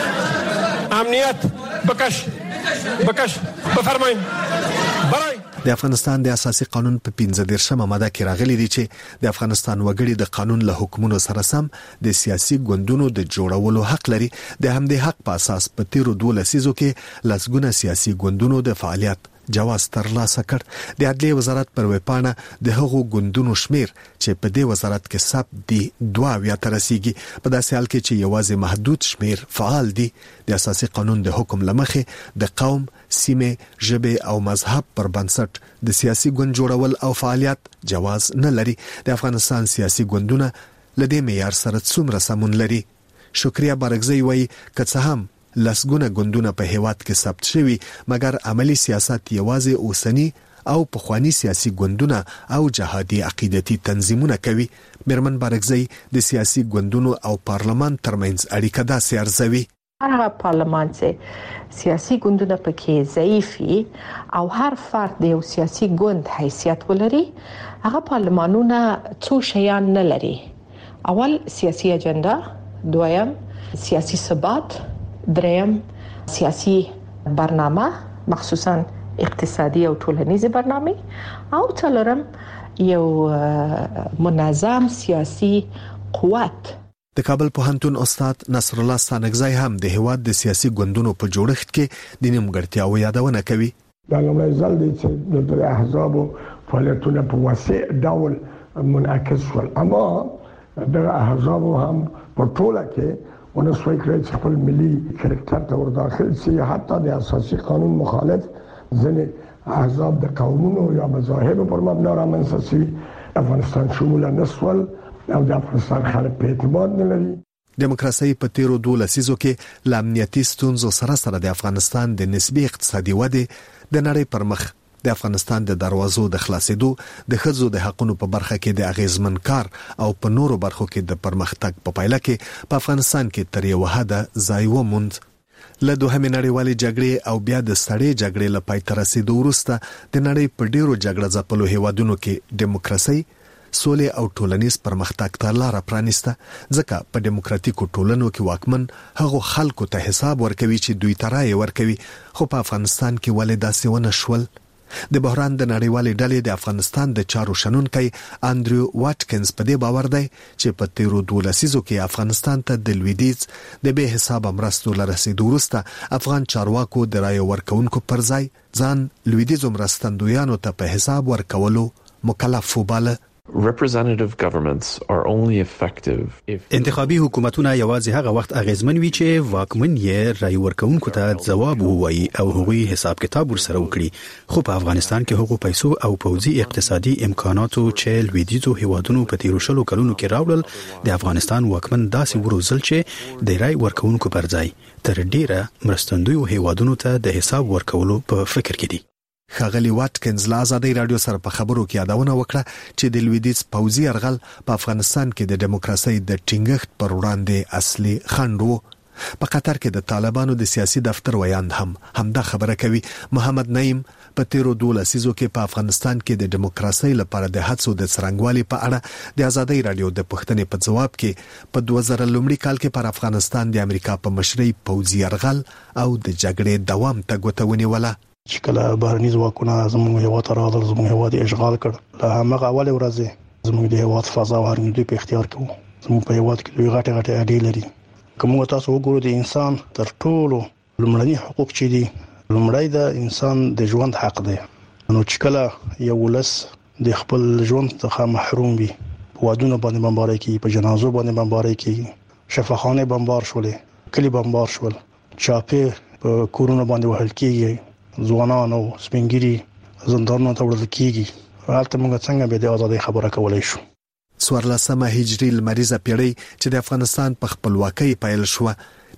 امنیت بکش بکش بفرمایئ. برای د افغانستان د اساسي قانون په پنځه دېرشمه ماده کې راغلي دي چې د افغانستان وګړي د قانون له حکمونو سره سم د سیاسي ګوندونو د جوړولو حق لري. د همدې حق په اساس په تیرو دوه لسیزو کې لسګونه سیاسي ګوندونو د فعالیت جواز ترلاسه کړ. د عدلیې وزارت پر ویبپاڼه د هغو ګوندونو شمیر چې په دې وزارت کې ثبت دي دوه اویا ته رسیږي. په داسې حال کې چې یوازې محدود شمیر فعال دي. د اساسي قانون د حکم لمخې د قوم، سیمه، ژبه او مذهب پر بنسټ د سیاسي ګوند جوړول او فعالیت جواز نه لري. د افغانستان سیاسي ګوندونه لدې معیار سره څومره سمون لري؟ شکریا بارګزی وایي که څه هم لسګونه ګوندونه په هیواد کې ثبت شوي، مګر عملی سیاست یوازې اوسنی او پخوانی سیاسي ګوندونه او جهادي عقیدتي تنظیمونه کوي. میرمن بارګزی د سیاسي ګوندونو او پارلمان ترمنځ اړیکه داسې ارزوي. هغه پارلمان چې سیاسي ګوندونه پکې ضعیفي او هر فرد د یو سیاسي ګوند حیثیت ولري، هغه پارلمانونه څو شیان نه لري. اول سیاسي اجنډا، دویم سیاسي ثبات، دریم سیاسي برنامه مخصوصا اقتصادي او ټولنیزه برنامه، او څلورم یو منظم سیاسي قوت. د کابل پوهنتون استاد نصر الله سانګزای هم د هیواد د سیاسي ګوندونو په جوړښت کې د نیمګړتیاو یادونه کوي. دا لومړی ځل دی چې د احزابو فعالیتونه په واسع ډول منعکس شول، اما د احزابو هم په ټوله کې ونسوي کړی چې خپل ملي کرکټر ته ور داخل شي. حتی د اساسي قانون مخالف ځینې احزاب د قومونو یا مذاهب پر مبنا رامنځته شوي افغانستان شمول نه شول او د افغانستان خلک په اعتماد نه لري. دیموکراسي په تیرو دوه لسیزو کې ل امنیتي ستونزو سره سره د افغانستان د نسبی اقتصادي ودې د نړۍ پر مخ د افغانستان د دروازو د خلاصېدو، د ښځو د حقوقو په برخه کې د اغیزمن کار او په نورو برخو کې د پرمختګ په پایله کې په افغانستان کې تر یو حده ځای وموند. له دوهمې نړیوالې جګړې او بیا د سړې جګړې له پای ته رسیدو وروسته د نړۍ په ډیرو جګړه ځپلو هیوادونو کې دیموکراسي، سولې او ټولنیز پرمختګ ته لار پرانیسته، ځکه په دیموکراتیکو ټولنو کې واکمن هغو خلکو ته حساب ورکوي چې دوی ته رایه ورکوي. خو په افغانستان کې ولې داسې ونه شول؟ د بحران د نړیوالې ډلې د افغانستان د چارو شنونکي انډریو واټکنز په دې باور دی چې په تیرو دوه لسیزو کې افغانستان ته د لویدیځ د بې حساب مرستو لرسېدو وروسته افغان چارواکو د رایه ورکونکو پر ځای ځان لویدیځو مرستندویانو ته په حساب ورکولو مکلف وباله. Representative governments are only effective if انتخابي حکومتونه یوازې هغه وخت اغیزمن وي چې واکمن یې رای ورکوونکو ته ځواب ووایي او هغوی حساب کتاب ورسره وکړي. خو په افغانستان کې هغو پیسو او پوځي اقتصادي امکاناتو چې لویدیځو هیوادونو په تیرو شلو کلونو کې راوړل، د افغانستان واکمن داسې وروزل چې د رای ورکوونکو پر ځای تر ډیره مرستندویو هیوادونو ته د حساب ورکولو په فکر کې دي. ښاغلي واټکنز له ازادۍ راډیو سره په خبرو کې یادونه وکړه چې د لویدیځ پوځي یرغل په افغانستان کې د دیموکراسۍ د ټینګښت پر وړاندې اصلي خنډ و. په قطر کې د طالبانو د سیاسي دفتر ویاند هم همدا خبره کوي. محمد نعیم په تیرو دوه لسیزو کې په افغانستان کې د دیموکراسۍ لپاره د هڅو د څرنګوالي په اړه د ازادۍ راډیو د پوښتنې په ځواب کې په دوه زره لومړي کال کې پر افغانستان د امریکا په مشرۍ پوځي یرغل او د جګړې دوام ته ګوته ونیوله. چې کله بهرني ځواکونه زموږ هیواد ته راغلل، زموږ هیواد اشغال کړ، له همغه اولې ورځې زموږ د هیواد فضا او هرنګي په اختیار کې وو. زموږ په هیواد کې لوی غټه غټه اډې لري. کوم تاسو وګورئ د انسان تر ټولو لومړني حقوق چې دي، لومړی د انسان د ژوند حق دی. نو چې کله یو ولس د خپل ژوند څخه محروم وي، په وادونو باندې بمبارۍ کیږي، په جنازو باندې بمبارۍ کیږي، شفاخانه بمبار شولې، کلی بمبار شول، چاپې په کورونو باندې وهل کیږي، ځوانان او سپینګری زندانونو ته وړل کیږي، حالت موږ څنګه به د ازادۍ خبره کولای شو؟ څوارلسمه هجري لمریزه پیړۍ چې د افغانستان په خپلواکۍ پیل شو،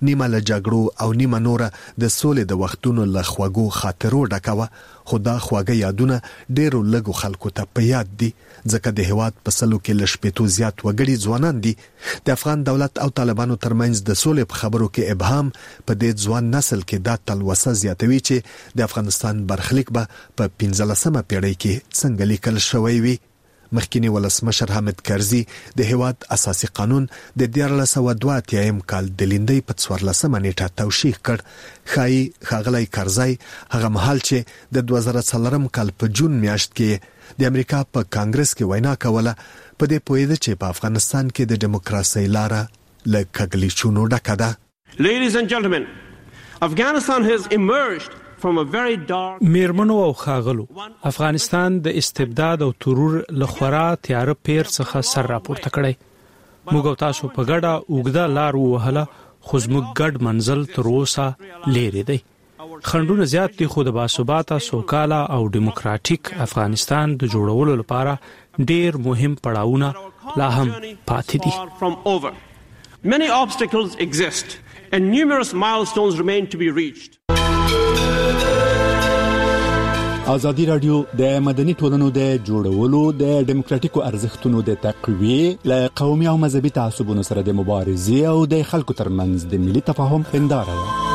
نیمه له جګړو او نیمه نور د سولې د وختونو له خوږو خاطرو ډکوه، خو دا خواږه یادونه ډېرو لږو خلکو ته په یاد دي، ځکه د هیواد په سلو کې له شپېتو زیات وګړي ځوانان دي. د افغان دولت او طالبانو ترمنځ د سولې په خبرو کې ابهام په دې ځوان نسل کې دا تلوسه زیاتوي چې د افغانستان برخلیک به په پنځلسمه پیړۍ کې څنګه لیکل شوی وي. مخکینی ولسمشر حامد کرزي د هیواد اساسي قانون د دیارلس سوه دوه اتیایم کال د لیندۍ په څوارلسمه نیټه توشیح کړ. ښایي ښاغلی کرزی هغه مهال چې د دوه زره څلورم کال په جون میاشت کې د امریکا په کانګرس کې وینا کوله، په دې پوهېده چې په افغانستان کې د دیموکراسۍ لاره له کږلېچونو ډکه ده. Ladies and gentlemen, Afghanistan has emerged میرمنو او خاغلو، افغانستان د استبداد او ترور لخوا تیار پیر څخه سر راپورته کړی. موږ او تاسو په ګډه اوږده لار ووهله، خو زموږ ګډ منزل تر اوسه لیرې دی. خنډونه زیات دي، خو د باثباته، سوکاله او دیموکراتیک افغانستان د جوړولو لپاره ډېر مهم پړاوونه لا هم پاتې دي. Many obstacles exist and numerous milestones remain to be reached. ازادي رادیو د مدني ټولنو د جوړولو، د دیموکراتیکو ارزښتونو د تقویې، له قومي او مذهبي تعصبونو سره د مبارزې او د خلکو ترمنځ د ملي تفاهم هنداره ده.